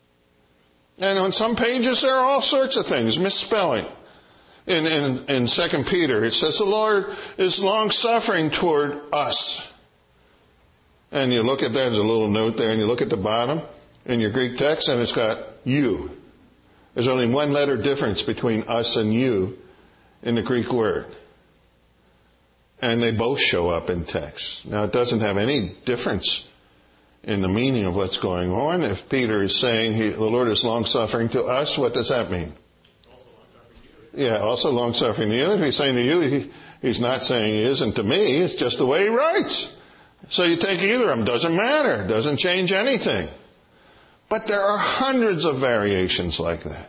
And on some pages, there are all sorts of things, misspelling. In, in, in Second Peter, it says, the Lord is long-suffering toward us. And you look at that, there's a little note there, and you look at the bottom in your Greek text, and it's got you. There's only one letter difference between us and you in the Greek word. And they both show up in text. Now, it doesn't have any difference in the meaning of what's going on. If Peter is saying he, the Lord is long-suffering to us, what does that mean? Yeah, also long-suffering to you. If he's saying to you, he, he's not saying he isn't to me. It's just the way he writes. So you take either of them. Doesn't matter. Doesn't change anything. But there are hundreds of variations like that.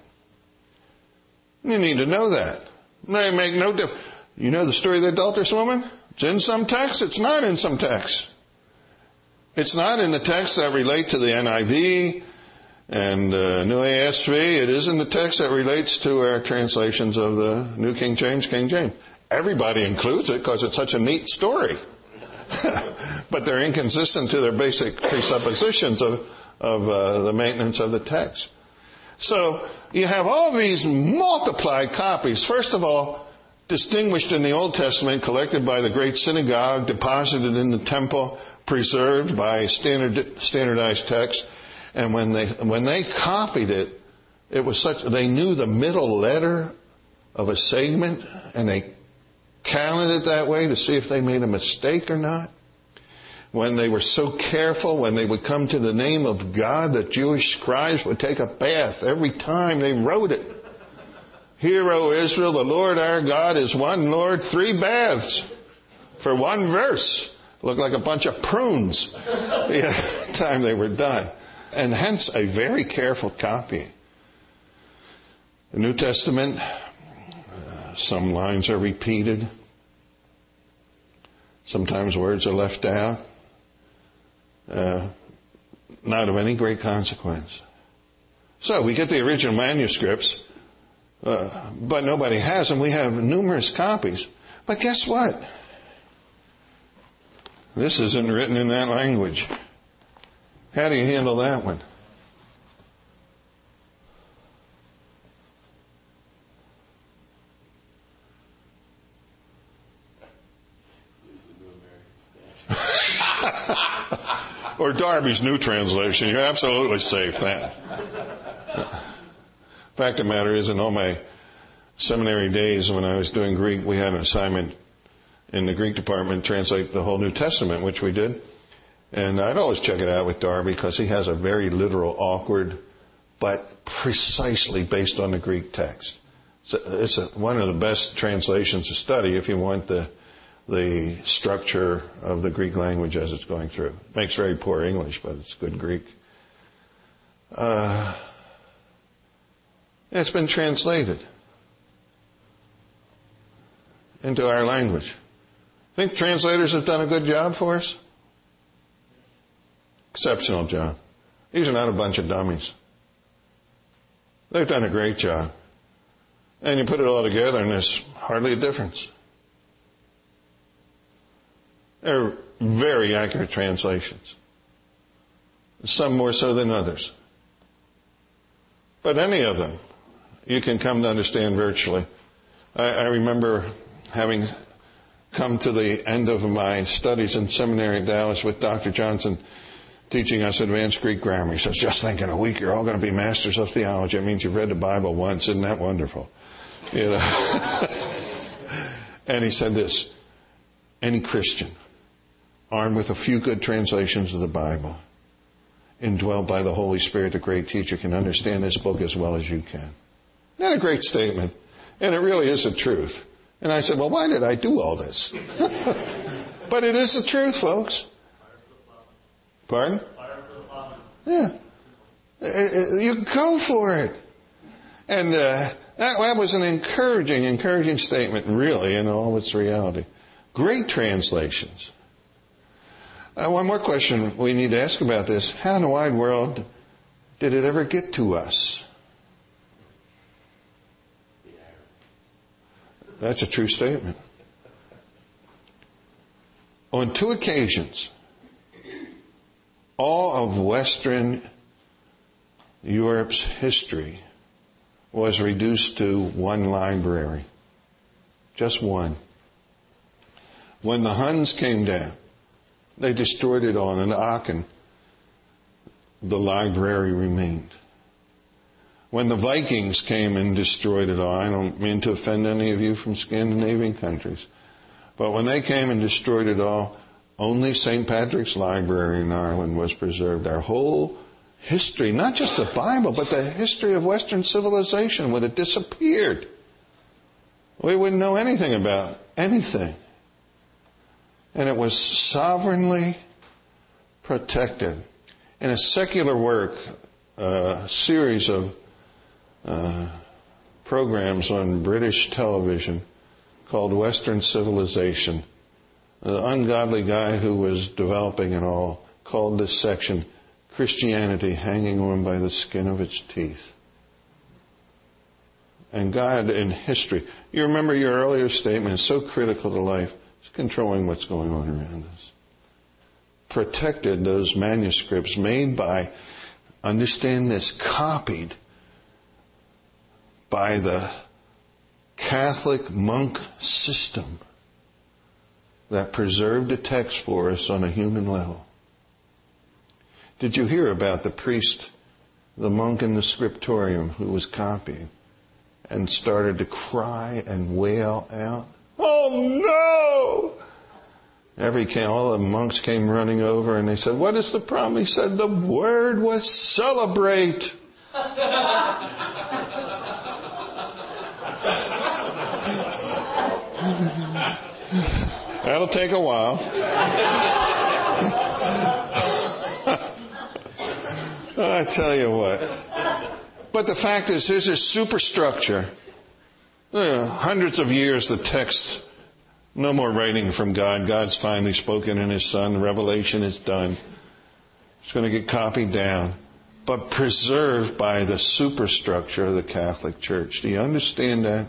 You need to know that. They make no difference. You know the story of the adulterous woman? It's in some texts. It's not in some texts. It's not in the texts that relate to the N I V and uh, New A S V. It is in the text that relates to our translations of the New King James, King James. Everybody includes it because it's such a neat story. But they're inconsistent to their basic presuppositions of, of uh, the maintenance of the text. So you have all these multiplied copies. First of all, distinguished in the Old Testament, collected by the great synagogue, deposited in the temple, preserved by standard, standardized text. And when they when they copied it, it was such they knew the middle letter of a segment, and they counted it that way to see if they made a mistake or not. When they were so careful, when they would come to the name of God, the Jewish scribes would take a bath every time they wrote it. Hear, O Israel, the Lord our God is one Lord, three baths for one verse. Looked like a bunch of prunes by the time they were done. And hence a very careful copy. The New Testament, uh, some lines are repeated. Sometimes words are left out. Uh, not of any great consequence. So we get the original manuscripts, uh, but nobody has them. We have numerous copies. But guess what? This isn't written in that language. How do you handle that one? Use the New Or Darby's New Translation. You're absolutely safe then. Fact of the matter is, in all my seminary days when I was doing Greek, we had an assignment in the Greek department to translate the whole New Testament, which we did. And I'd always check it out with Darby because he has a very literal, awkward, but precisely based on the Greek text. So it's a, one of the best translations to study if you want the the structure of the Greek language as it's going through. It makes very poor English, but it's good Greek. Uh, it's been translated into our language. Think translators have done a good job for us? Exceptional job. These are not a bunch of dummies. They've done a great job. And you put it all together and there's hardly a difference. They're very accurate translations. Some more so than others. But any of them you can come to understand virtually. I, I remember having come to the end of my studies in seminary at Dallas with Doctor Johnson teaching us advanced Greek grammar. He says, just think in a week you're all going to be masters of theology. It means you've read the Bible once. Isn't that wonderful? You know. And he said this, any Christian armed with a few good translations of the Bible, indwelled by the Holy Spirit, the great teacher, can understand this book as well as you can. Isn't that a great statement? And it really is the truth. And I said, well, why did I do all this? But it is the truth, folks. Pardon? Yeah. You go for it. And uh, that, that was an encouraging, encouraging statement, really, in all its reality. Great translations. Uh, one more question we need to ask about this. How in the wide world did it ever get to us? That's a true statement. On two occasions, all of Western Europe's history was reduced to one library. Just one. When the Huns came down, they destroyed it all. In Aachen, the library remained. When the Vikings came and destroyed it all, I don't mean to offend any of you from Scandinavian countries, but when they came and destroyed it all, only Saint Patrick's Library in Ireland was preserved. Our whole history, not just the Bible, but the history of Western civilization would have disappeared. We wouldn't know anything about anything. And it was sovereignly protected. In a secular work, a series of uh, programs on British television called Western Civilization, the ungodly guy who was developing it all called this section Christianity Hanging On by the Skin of Its Teeth. And God in history, you remember your earlier statement, is so critical to life. It's controlling what's going on around us. Protected those manuscripts made by, understand this, copied by the Catholic monk system that preserved the text for us on a human level. Did you hear about the priest, the monk in the scriptorium who was copying and started to cry and wail out? Oh no! Every all the monks came running over and they said, what is the problem? He said, the word was celebrate. That'll take a while. I tell you what. But the fact is, there's a superstructure. Uh, hundreds of years, the text, no more writing from God. God's finally spoken in His Son. Revelation is done. It's going to get copied down, but preserved by the superstructure of the Catholic Church. Do you understand that?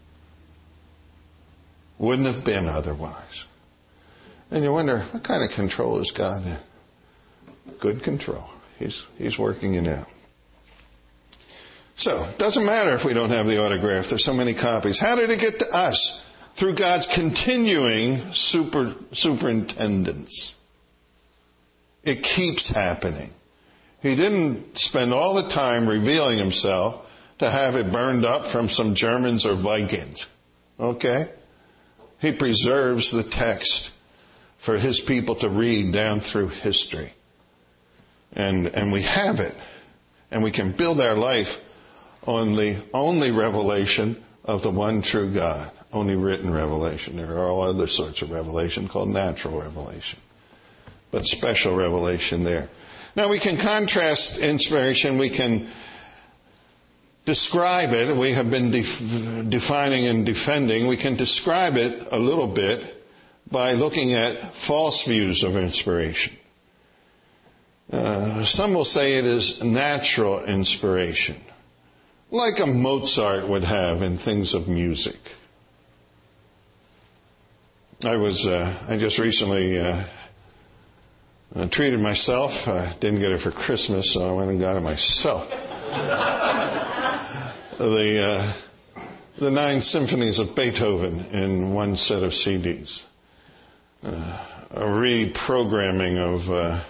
Wouldn't have been otherwise. And you wonder, what kind of control is God in? Good control. He's, he's working it out. So, it doesn't matter if we don't have the autograph. There's so many copies. How did it get to us? Through God's continuing super, superintendence. It keeps happening. He didn't spend all the time revealing himself to have it burned up from some Germans or Vikings. Okay? He preserves the text for his people to read down through history. And, and we have it. And we can build our life on the only revelation of the one true God. Only written revelation. There are all other sorts of revelation called natural revelation. But special revelation there. Now we can contrast inspiration. We can describe it. We have been def- defining and defending. We can describe it a little bit by looking at false views of inspiration. Uh, some will say it is natural inspiration, like a Mozart would have in things of music. I was, uh, I just recently uh, uh, treated myself. I didn't get it for Christmas, so I went and got it myself. the uh, the nine symphonies of Beethoven in one set of C Ds. Uh, a reprogramming of uh,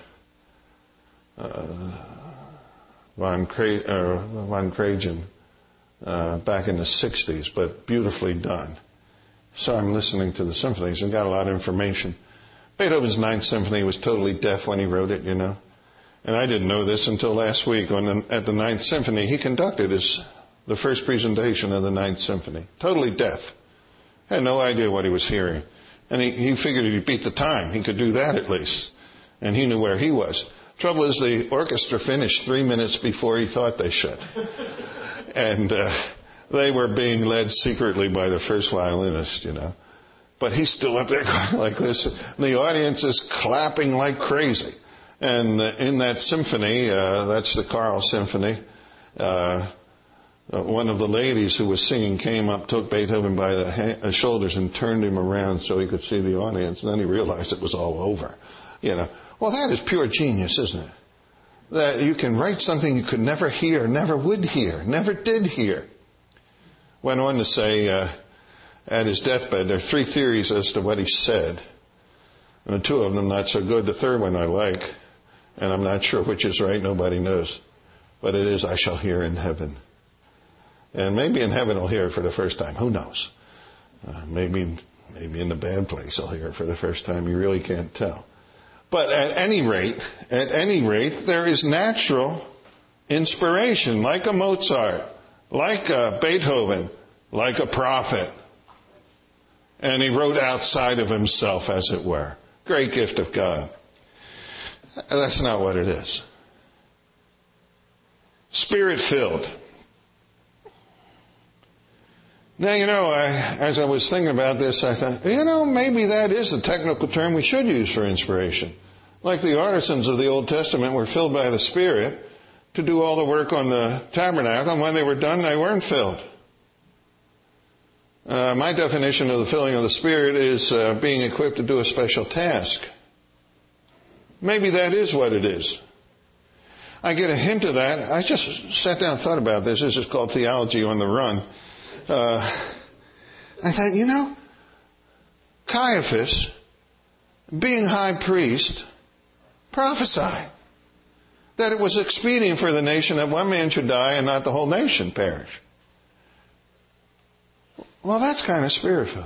uh, von, Cra- uh, von Karajan uh, back in the sixties, but beautifully done. So I'm listening to the symphonies and got a lot of information. Beethoven's Ninth Symphony was totally deaf when he wrote it, you know. And I didn't know this until last week when the, at the Ninth Symphony he conducted his the first presentation of the Ninth Symphony. Totally deaf. Had no idea what he was hearing. And he, he figured he'd beat the time. He could do that at least. And he knew where he was. Trouble is the orchestra finished three minutes before he thought they should. And uh, they were being led secretly by the first violinist, you know. But he's still up there going like this. And the audience is clapping like crazy. And uh, in that symphony, uh, that's the Carl Symphony, uh, uh, one of the ladies who was singing came up, took Beethoven by the ha- uh, shoulders and turned him around so he could see the audience. And then he realized it was all over. You know, well, that is pure genius, isn't it? That you can write something you could never hear, never would hear, never did hear. Went on to say, uh, at his deathbed, there are three theories as to what he said. And two of them not so good. The third one I like. And I'm not sure which is right. Nobody knows. But it is, I shall hear in heaven. And maybe in heaven I'll hear it for the first time. Who knows? Uh, maybe, maybe in the bad place I'll hear it for the first time. You really can't tell. But at any rate, at any rate, there is natural inspiration, like a Mozart, like a Beethoven, like a prophet. And he wrote outside of himself, as it were. Great gift of God. That's not what it is. Spirit-filled. Now, you know, I, as I was thinking about this, I thought, you know, maybe that is a technical term we should use for inspiration. Like the artisans of the Old Testament were filled by the Spirit to do all the work on the tabernacle, and when they were done, they weren't filled. Uh, my definition of the filling of the Spirit is uh, being equipped to do a special task. Maybe that is what it is. I get a hint of that. I just sat down and thought about this. This is called Theology on the Run. Uh, I thought, you know, Caiaphas, being high priest, prophesied that it was expedient for the nation that one man should die and not the whole nation perish. Well, that's kind of spirit-filled.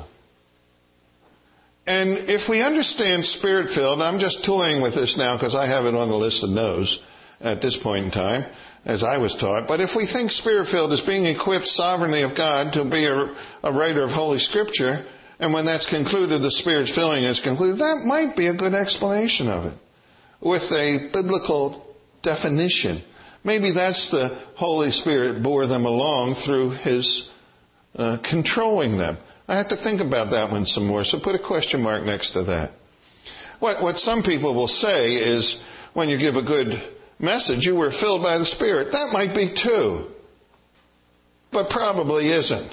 And if we understand spirit-filled, I'm just toying with this now because I have it on the list of no's at this point in time, as I was taught. But if we think spirit-filled is being equipped sovereignly of God to be a, a writer of Holy Scripture, and when that's concluded, the Spirit's filling is concluded, that might be a good explanation of it with a biblical definition. Maybe that's the Holy Spirit bore them along through His uh, controlling them. I have to think about that one some more, so put a question mark next to that. What, what some people will say is, when you give a good message, you were filled by the Spirit. That might be too, but probably isn't.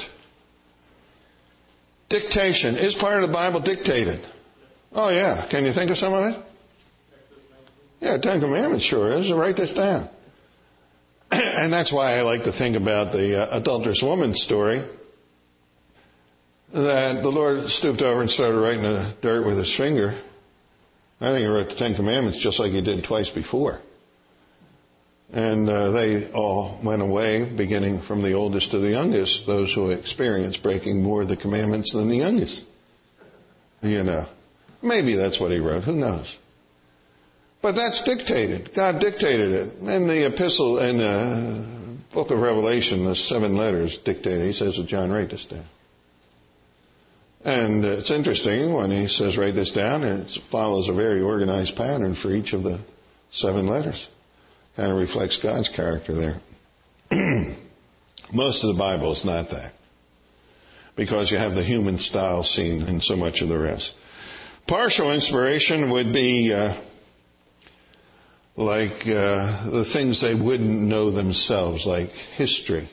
Dictation. Is part of the Bible dictated? Oh yeah. Can you think of some of it? Yeah, Ten Commandments sure is. Write this down. And that's why I like to think about the uh, adulterous woman story. That the Lord stooped over and started writing the dirt with His finger. I think he wrote the Ten Commandments just like he did twice before. And uh, they all went away, beginning from the oldest to the youngest, those who experienced breaking more of the commandments than the youngest. You know, maybe that's what he wrote. Who knows? But that's dictated. God dictated it. In the epistle, in the book of Revelation, the seven letters dictated. He says, John, write this down. And it's interesting when he says, write this down, it follows a very organized pattern for each of the seven letters. Kind of reflects God's character there. Most of the Bible is not that, because you have the human style seen in so much of the rest. Partial inspiration would be uh, like uh, the things they wouldn't know themselves, like history,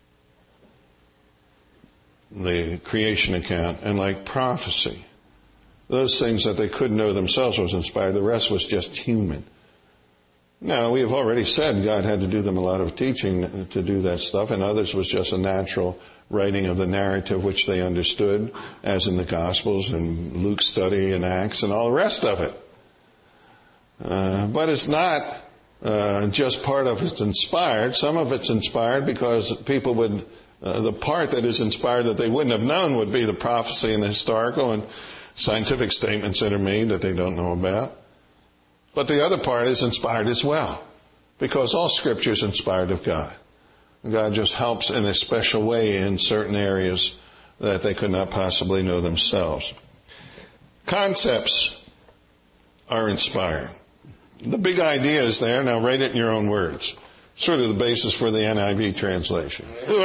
the creation account, and like prophecy. Those things that they couldn't know themselves was inspired. The rest was just human. Now, we have already said God had to do them a lot of teaching to do that stuff, and others was just a natural writing of the narrative which they understood, as in the Gospels and Luke's study and Acts and all the rest of it. Uh, but it's not uh, just part of it's inspired. Some of it's inspired because people would, uh, the part that is inspired that they wouldn't have known would be the prophecy and the historical and scientific statements that are made that they don't know about. But the other part is inspired as well, because all Scripture is inspired of God. God just helps in a special way in certain areas that they could not possibly know themselves. Concepts are inspired. The big idea is there. Now write it in your own words. Sort of the basis for the N I V translation.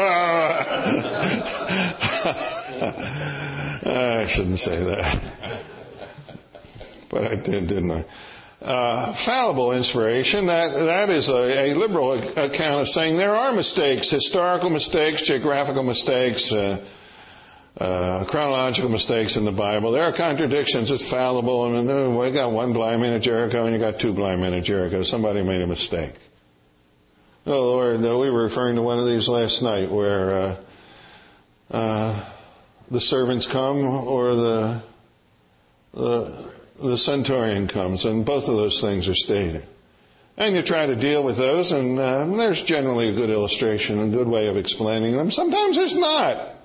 I shouldn't say that. But I did, didn't I? Uh, fallible inspiration, that, that is a, a liberal account of saying there are mistakes, historical mistakes, geographical mistakes, uh, uh, chronological mistakes in the Bible. There are contradictions. It's fallible. And uh, we got one blind man at Jericho and you got two blind men at Jericho. Somebody made a mistake. Oh, Lord, uh, we were referring to one of these last night where uh, uh, the servants come or the... the The centurion comes, and both of those things are stated. And you try to deal with those, and uh, there's generally a good illustration, a good way of explaining them. Sometimes there's not.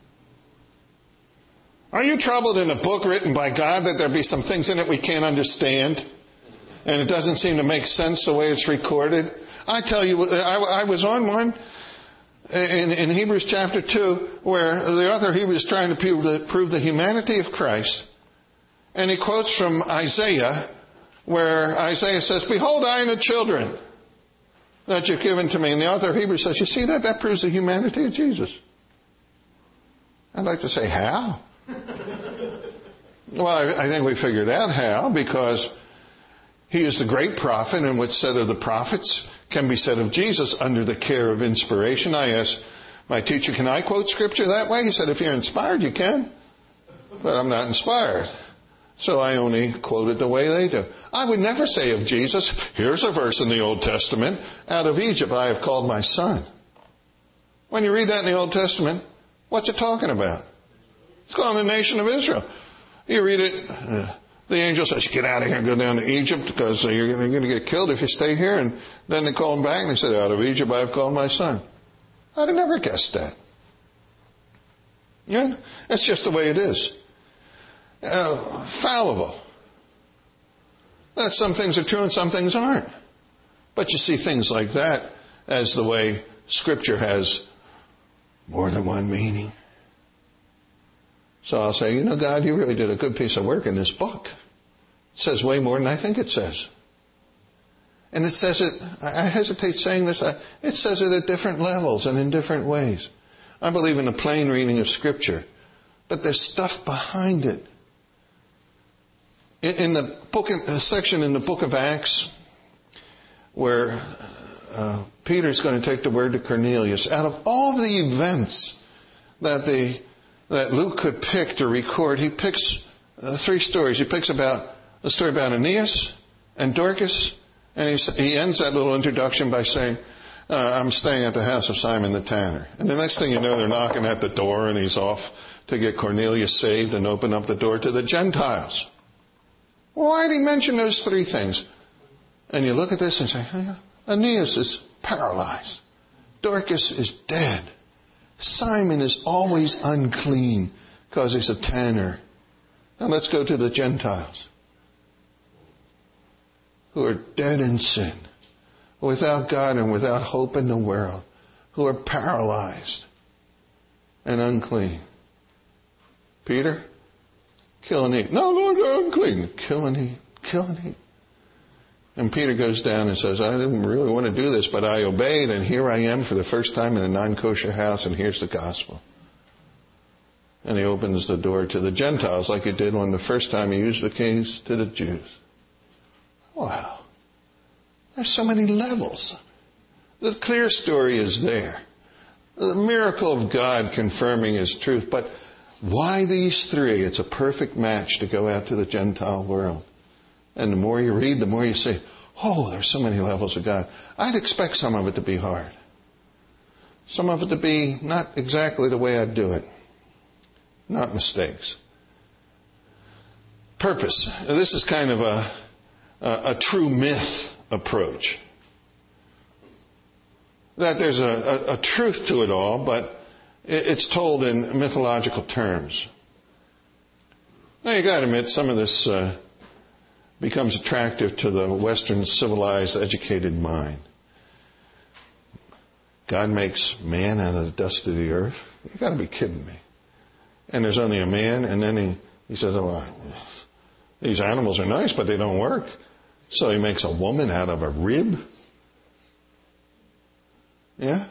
Are you troubled in a book written by God that there be some things in it we can't understand? And it doesn't seem to make sense the way it's recorded? I tell you, I, I was on one in, in Hebrews chapter two, where the author of Hebrews is trying to prove the, prove the humanity of Christ. And he quotes from Isaiah, where Isaiah says, behold, I and the children that you've given to me. And the author of Hebrews says, you see that? That proves the humanity of Jesus. I'd like to say, how? Well, I, I think we figured out how, because he is the great prophet, and what's said of the prophets can be said of Jesus under the care of inspiration. I asked my teacher, can I quote Scripture that way? He said, if you're inspired, you can. But I'm not inspired. So I only quote it the way they do. I would never say of Jesus, here's a verse in the Old Testament, out of Egypt I have called my son. When you read that in the Old Testament, what's it talking about? It's calling the nation of Israel. You read it, uh, the angel says, get out of here and go down to Egypt because uh, you're going to get killed if you stay here. And then they call him back and they said, out of Egypt I have called my son. I'd have never guessed that. Yeah, that's just the way it is. Uh, fallible. That some things are true and some things aren't. But you see things like that as the way Scripture has more than one meaning. So I'll say, you know, God, you really did a good piece of work in this book. It says way more than I think it says. And it says it, I hesitate saying this, it says it at different levels and in different ways. I believe in a plain reading of Scripture, but there's stuff behind it. In the book, a section in the book of Acts, where uh, Peter's going to take the word to Cornelius, out of all the events that the that Luke could pick to record, he picks uh, three stories. He picks about the story about Aeneas and Dorcas, and he he ends that little introduction by saying, uh, "I'm staying at the house of Simon the tanner." And the next thing you know, they're knocking at the door, and he's off to get Cornelius saved and open up the door to the Gentiles. Well, why did he mention those three things? And you look at this and say, hey, Aeneas is paralyzed. Dorcas is dead. Simon is always unclean because he's a tanner. Now let's go to the Gentiles who are dead in sin, without God and without hope in the world, who are paralyzed and unclean. Peter, kill and eat. No, Lord, I'm unclean. Kill and eat. Kill and eat. And Peter goes down and says, I didn't really want to do this, but I obeyed, and here I am for the first time in a non-kosher house, and here's the gospel. And he opens the door to the Gentiles like he did when the first time he used the keys to the Jews. Wow. There's so many levels. The clear story is there. The miracle of God confirming His truth. But why these three? It's a perfect match to go out to the Gentile world. And the more you read, the more you say, oh, there's so many levels of God. I'd expect some of it to be hard. Some of it to be not exactly the way I'd do it. Not mistakes. Purpose. This is kind of a, a, a true myth approach. That there's a, a, a truth to it all, but it's told in mythological terms. Now you got to admit, some of this uh, becomes attractive to the Western civilized, educated mind. God makes man out of the dust of the earth. You got to be kidding me. And there's only a man, and then he, he says, oh, these animals are nice, but they don't work. So he makes a woman out of a rib. Yeah?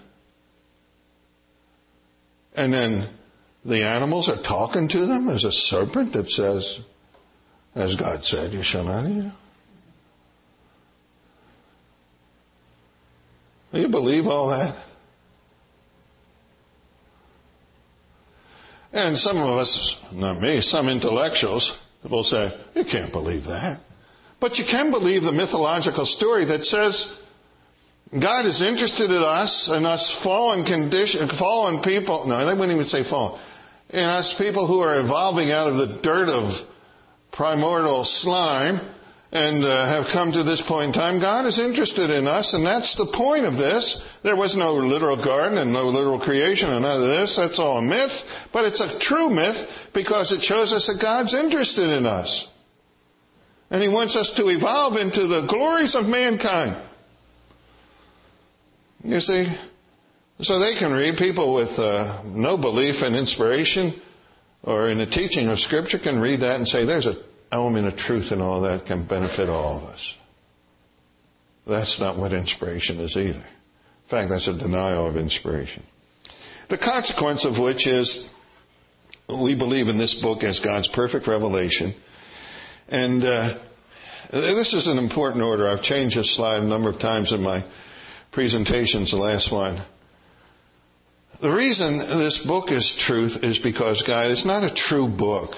And then the animals are talking to them. There's a serpent that says, as God said, you shall not eat. Do you believe all that? And some of us, not me, some intellectuals will say, you can't believe that. But you can believe the mythological story that says God is interested in us and us fallen condition, fallen people. No, they wouldn't even say fallen. In us people who are evolving out of the dirt of primordial slime and uh, have come to this point in time. God is interested in us, and that's the point of this. There was no literal garden and no literal creation and none of this. That's all a myth, but it's a true myth because it shows us that God's interested in us. And He wants us to evolve into the glories of mankind. You see? So they can read, people with uh, no belief in inspiration or in the teaching of Scripture can read that and say, there's an element of truth in all that can benefit all of us. That's not what inspiration is either. In fact, that's a denial of inspiration. The consequence of which is we believe in this book as God's perfect revelation. And uh, this is an important order. I've changed this slide a number of times in my presentations, the last one. The reason this book is truth is because, God, it's not a true book.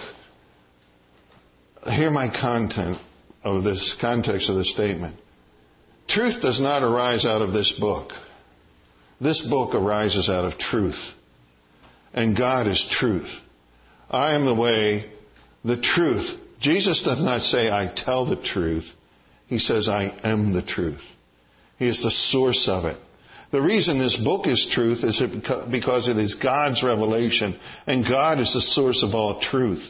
Hear my content of this, context of this statement. Truth does not arise out of this book. This book arises out of truth. And God is truth. I am the way, the truth. Jesus does not say, I tell the truth. He says, I am the truth. He is the source of it. The reason this book is truth is because it is God's revelation, and God is the source of all truth.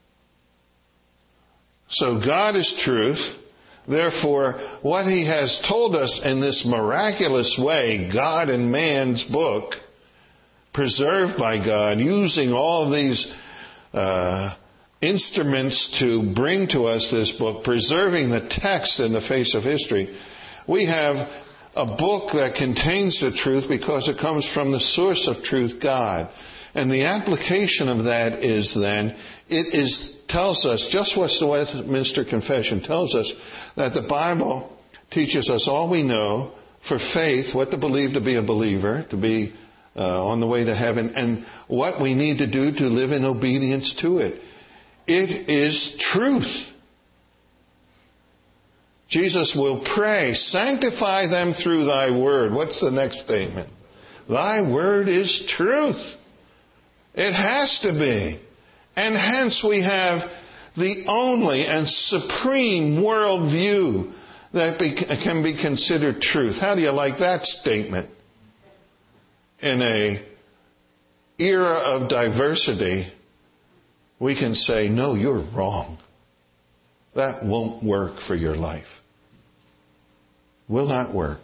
So God is truth. Therefore, what He has told us in this miraculous way, God and man's book, preserved by God, using all of these uh, instruments to bring to us this book, preserving the text in the face of history, we have a book that contains the truth because it comes from the source of truth, God. And the application of that is then, it is tells us, just what the Westminster Confession tells us, that the Bible teaches us all we know for faith, what to believe to be a believer, to be uh, on the way to heaven, and what we need to do to live in obedience to it. It is truth. Jesus will pray, sanctify them through thy word. What's the next statement? Thy word is truth. It has to be. And hence we have the only and supreme worldview that be, can be considered truth. How do you like that statement? In a era of diversity, we can say, no, you're wrong. That won't work for your life. Will not work.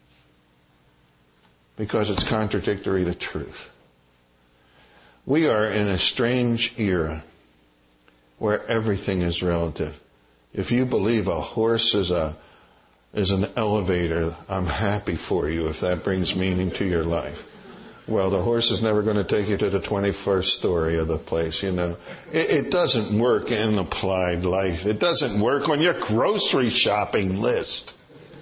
Because it's contradictory to truth. We are in a strange era where everything is relative. If you believe a horse is a is an elevator, I'm happy for you if that brings meaning to your life. Well, the horse is never going to take you to the twenty-first story of the place, you know. It, it doesn't work in applied life. It doesn't work on your grocery shopping list.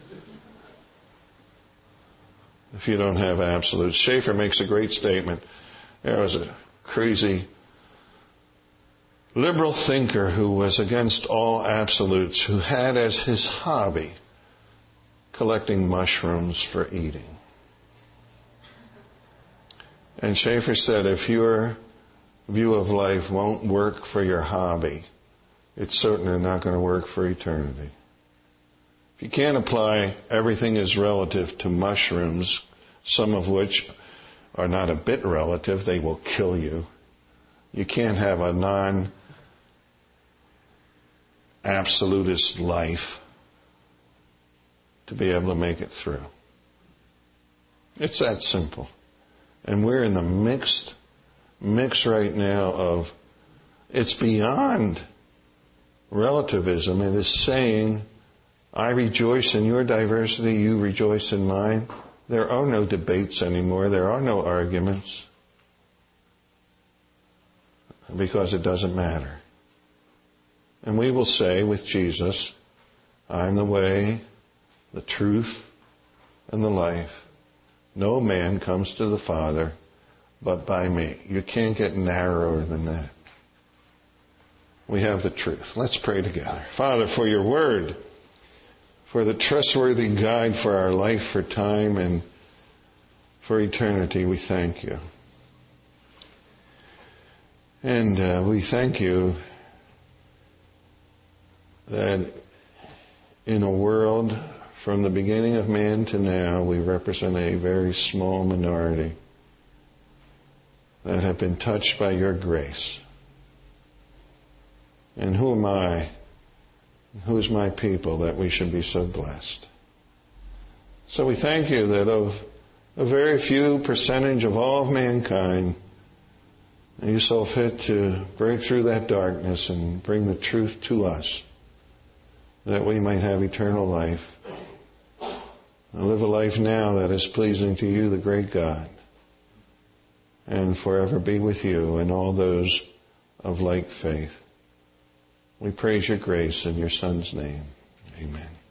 If you don't have absolutes. Schaeffer makes a great statement. There was a crazy liberal thinker who was against all absolutes, who had as his hobby collecting mushrooms for eating. And Schaeffer said, if your view of life won't work for your hobby, it's certainly not going to work for eternity. If you can't apply everything is relative to mushrooms, some of which are not a bit relative, they will kill you. You can't have a non-absolutist life to be able to make it through. It's that simple. And we're in the mixed mix right now of, it's beyond relativism. It is saying, I rejoice in your diversity, you rejoice in mine. There are no debates anymore. There are no arguments. Because it doesn't matter. And we will say with Jesus, I'm the way, the truth, and the life. No man comes to the Father but by me. You can't get narrower than that. We have the truth. Let's pray together. Father, for your word, for the trustworthy guide for our life, for time, and for eternity, we thank you. And uh, we thank you that in a world from the beginning of man to now, we represent a very small minority that have been touched by your grace. And who am I? Who is my people that we should be so blessed? So we thank you that of a very few percentage of all of mankind, you saw fit to break through that darkness and bring the truth to us, that we might have eternal life and live a life now that is pleasing to you, the great God, and forever be with you and all those of like faith. We praise your grace in your Son's name. Amen.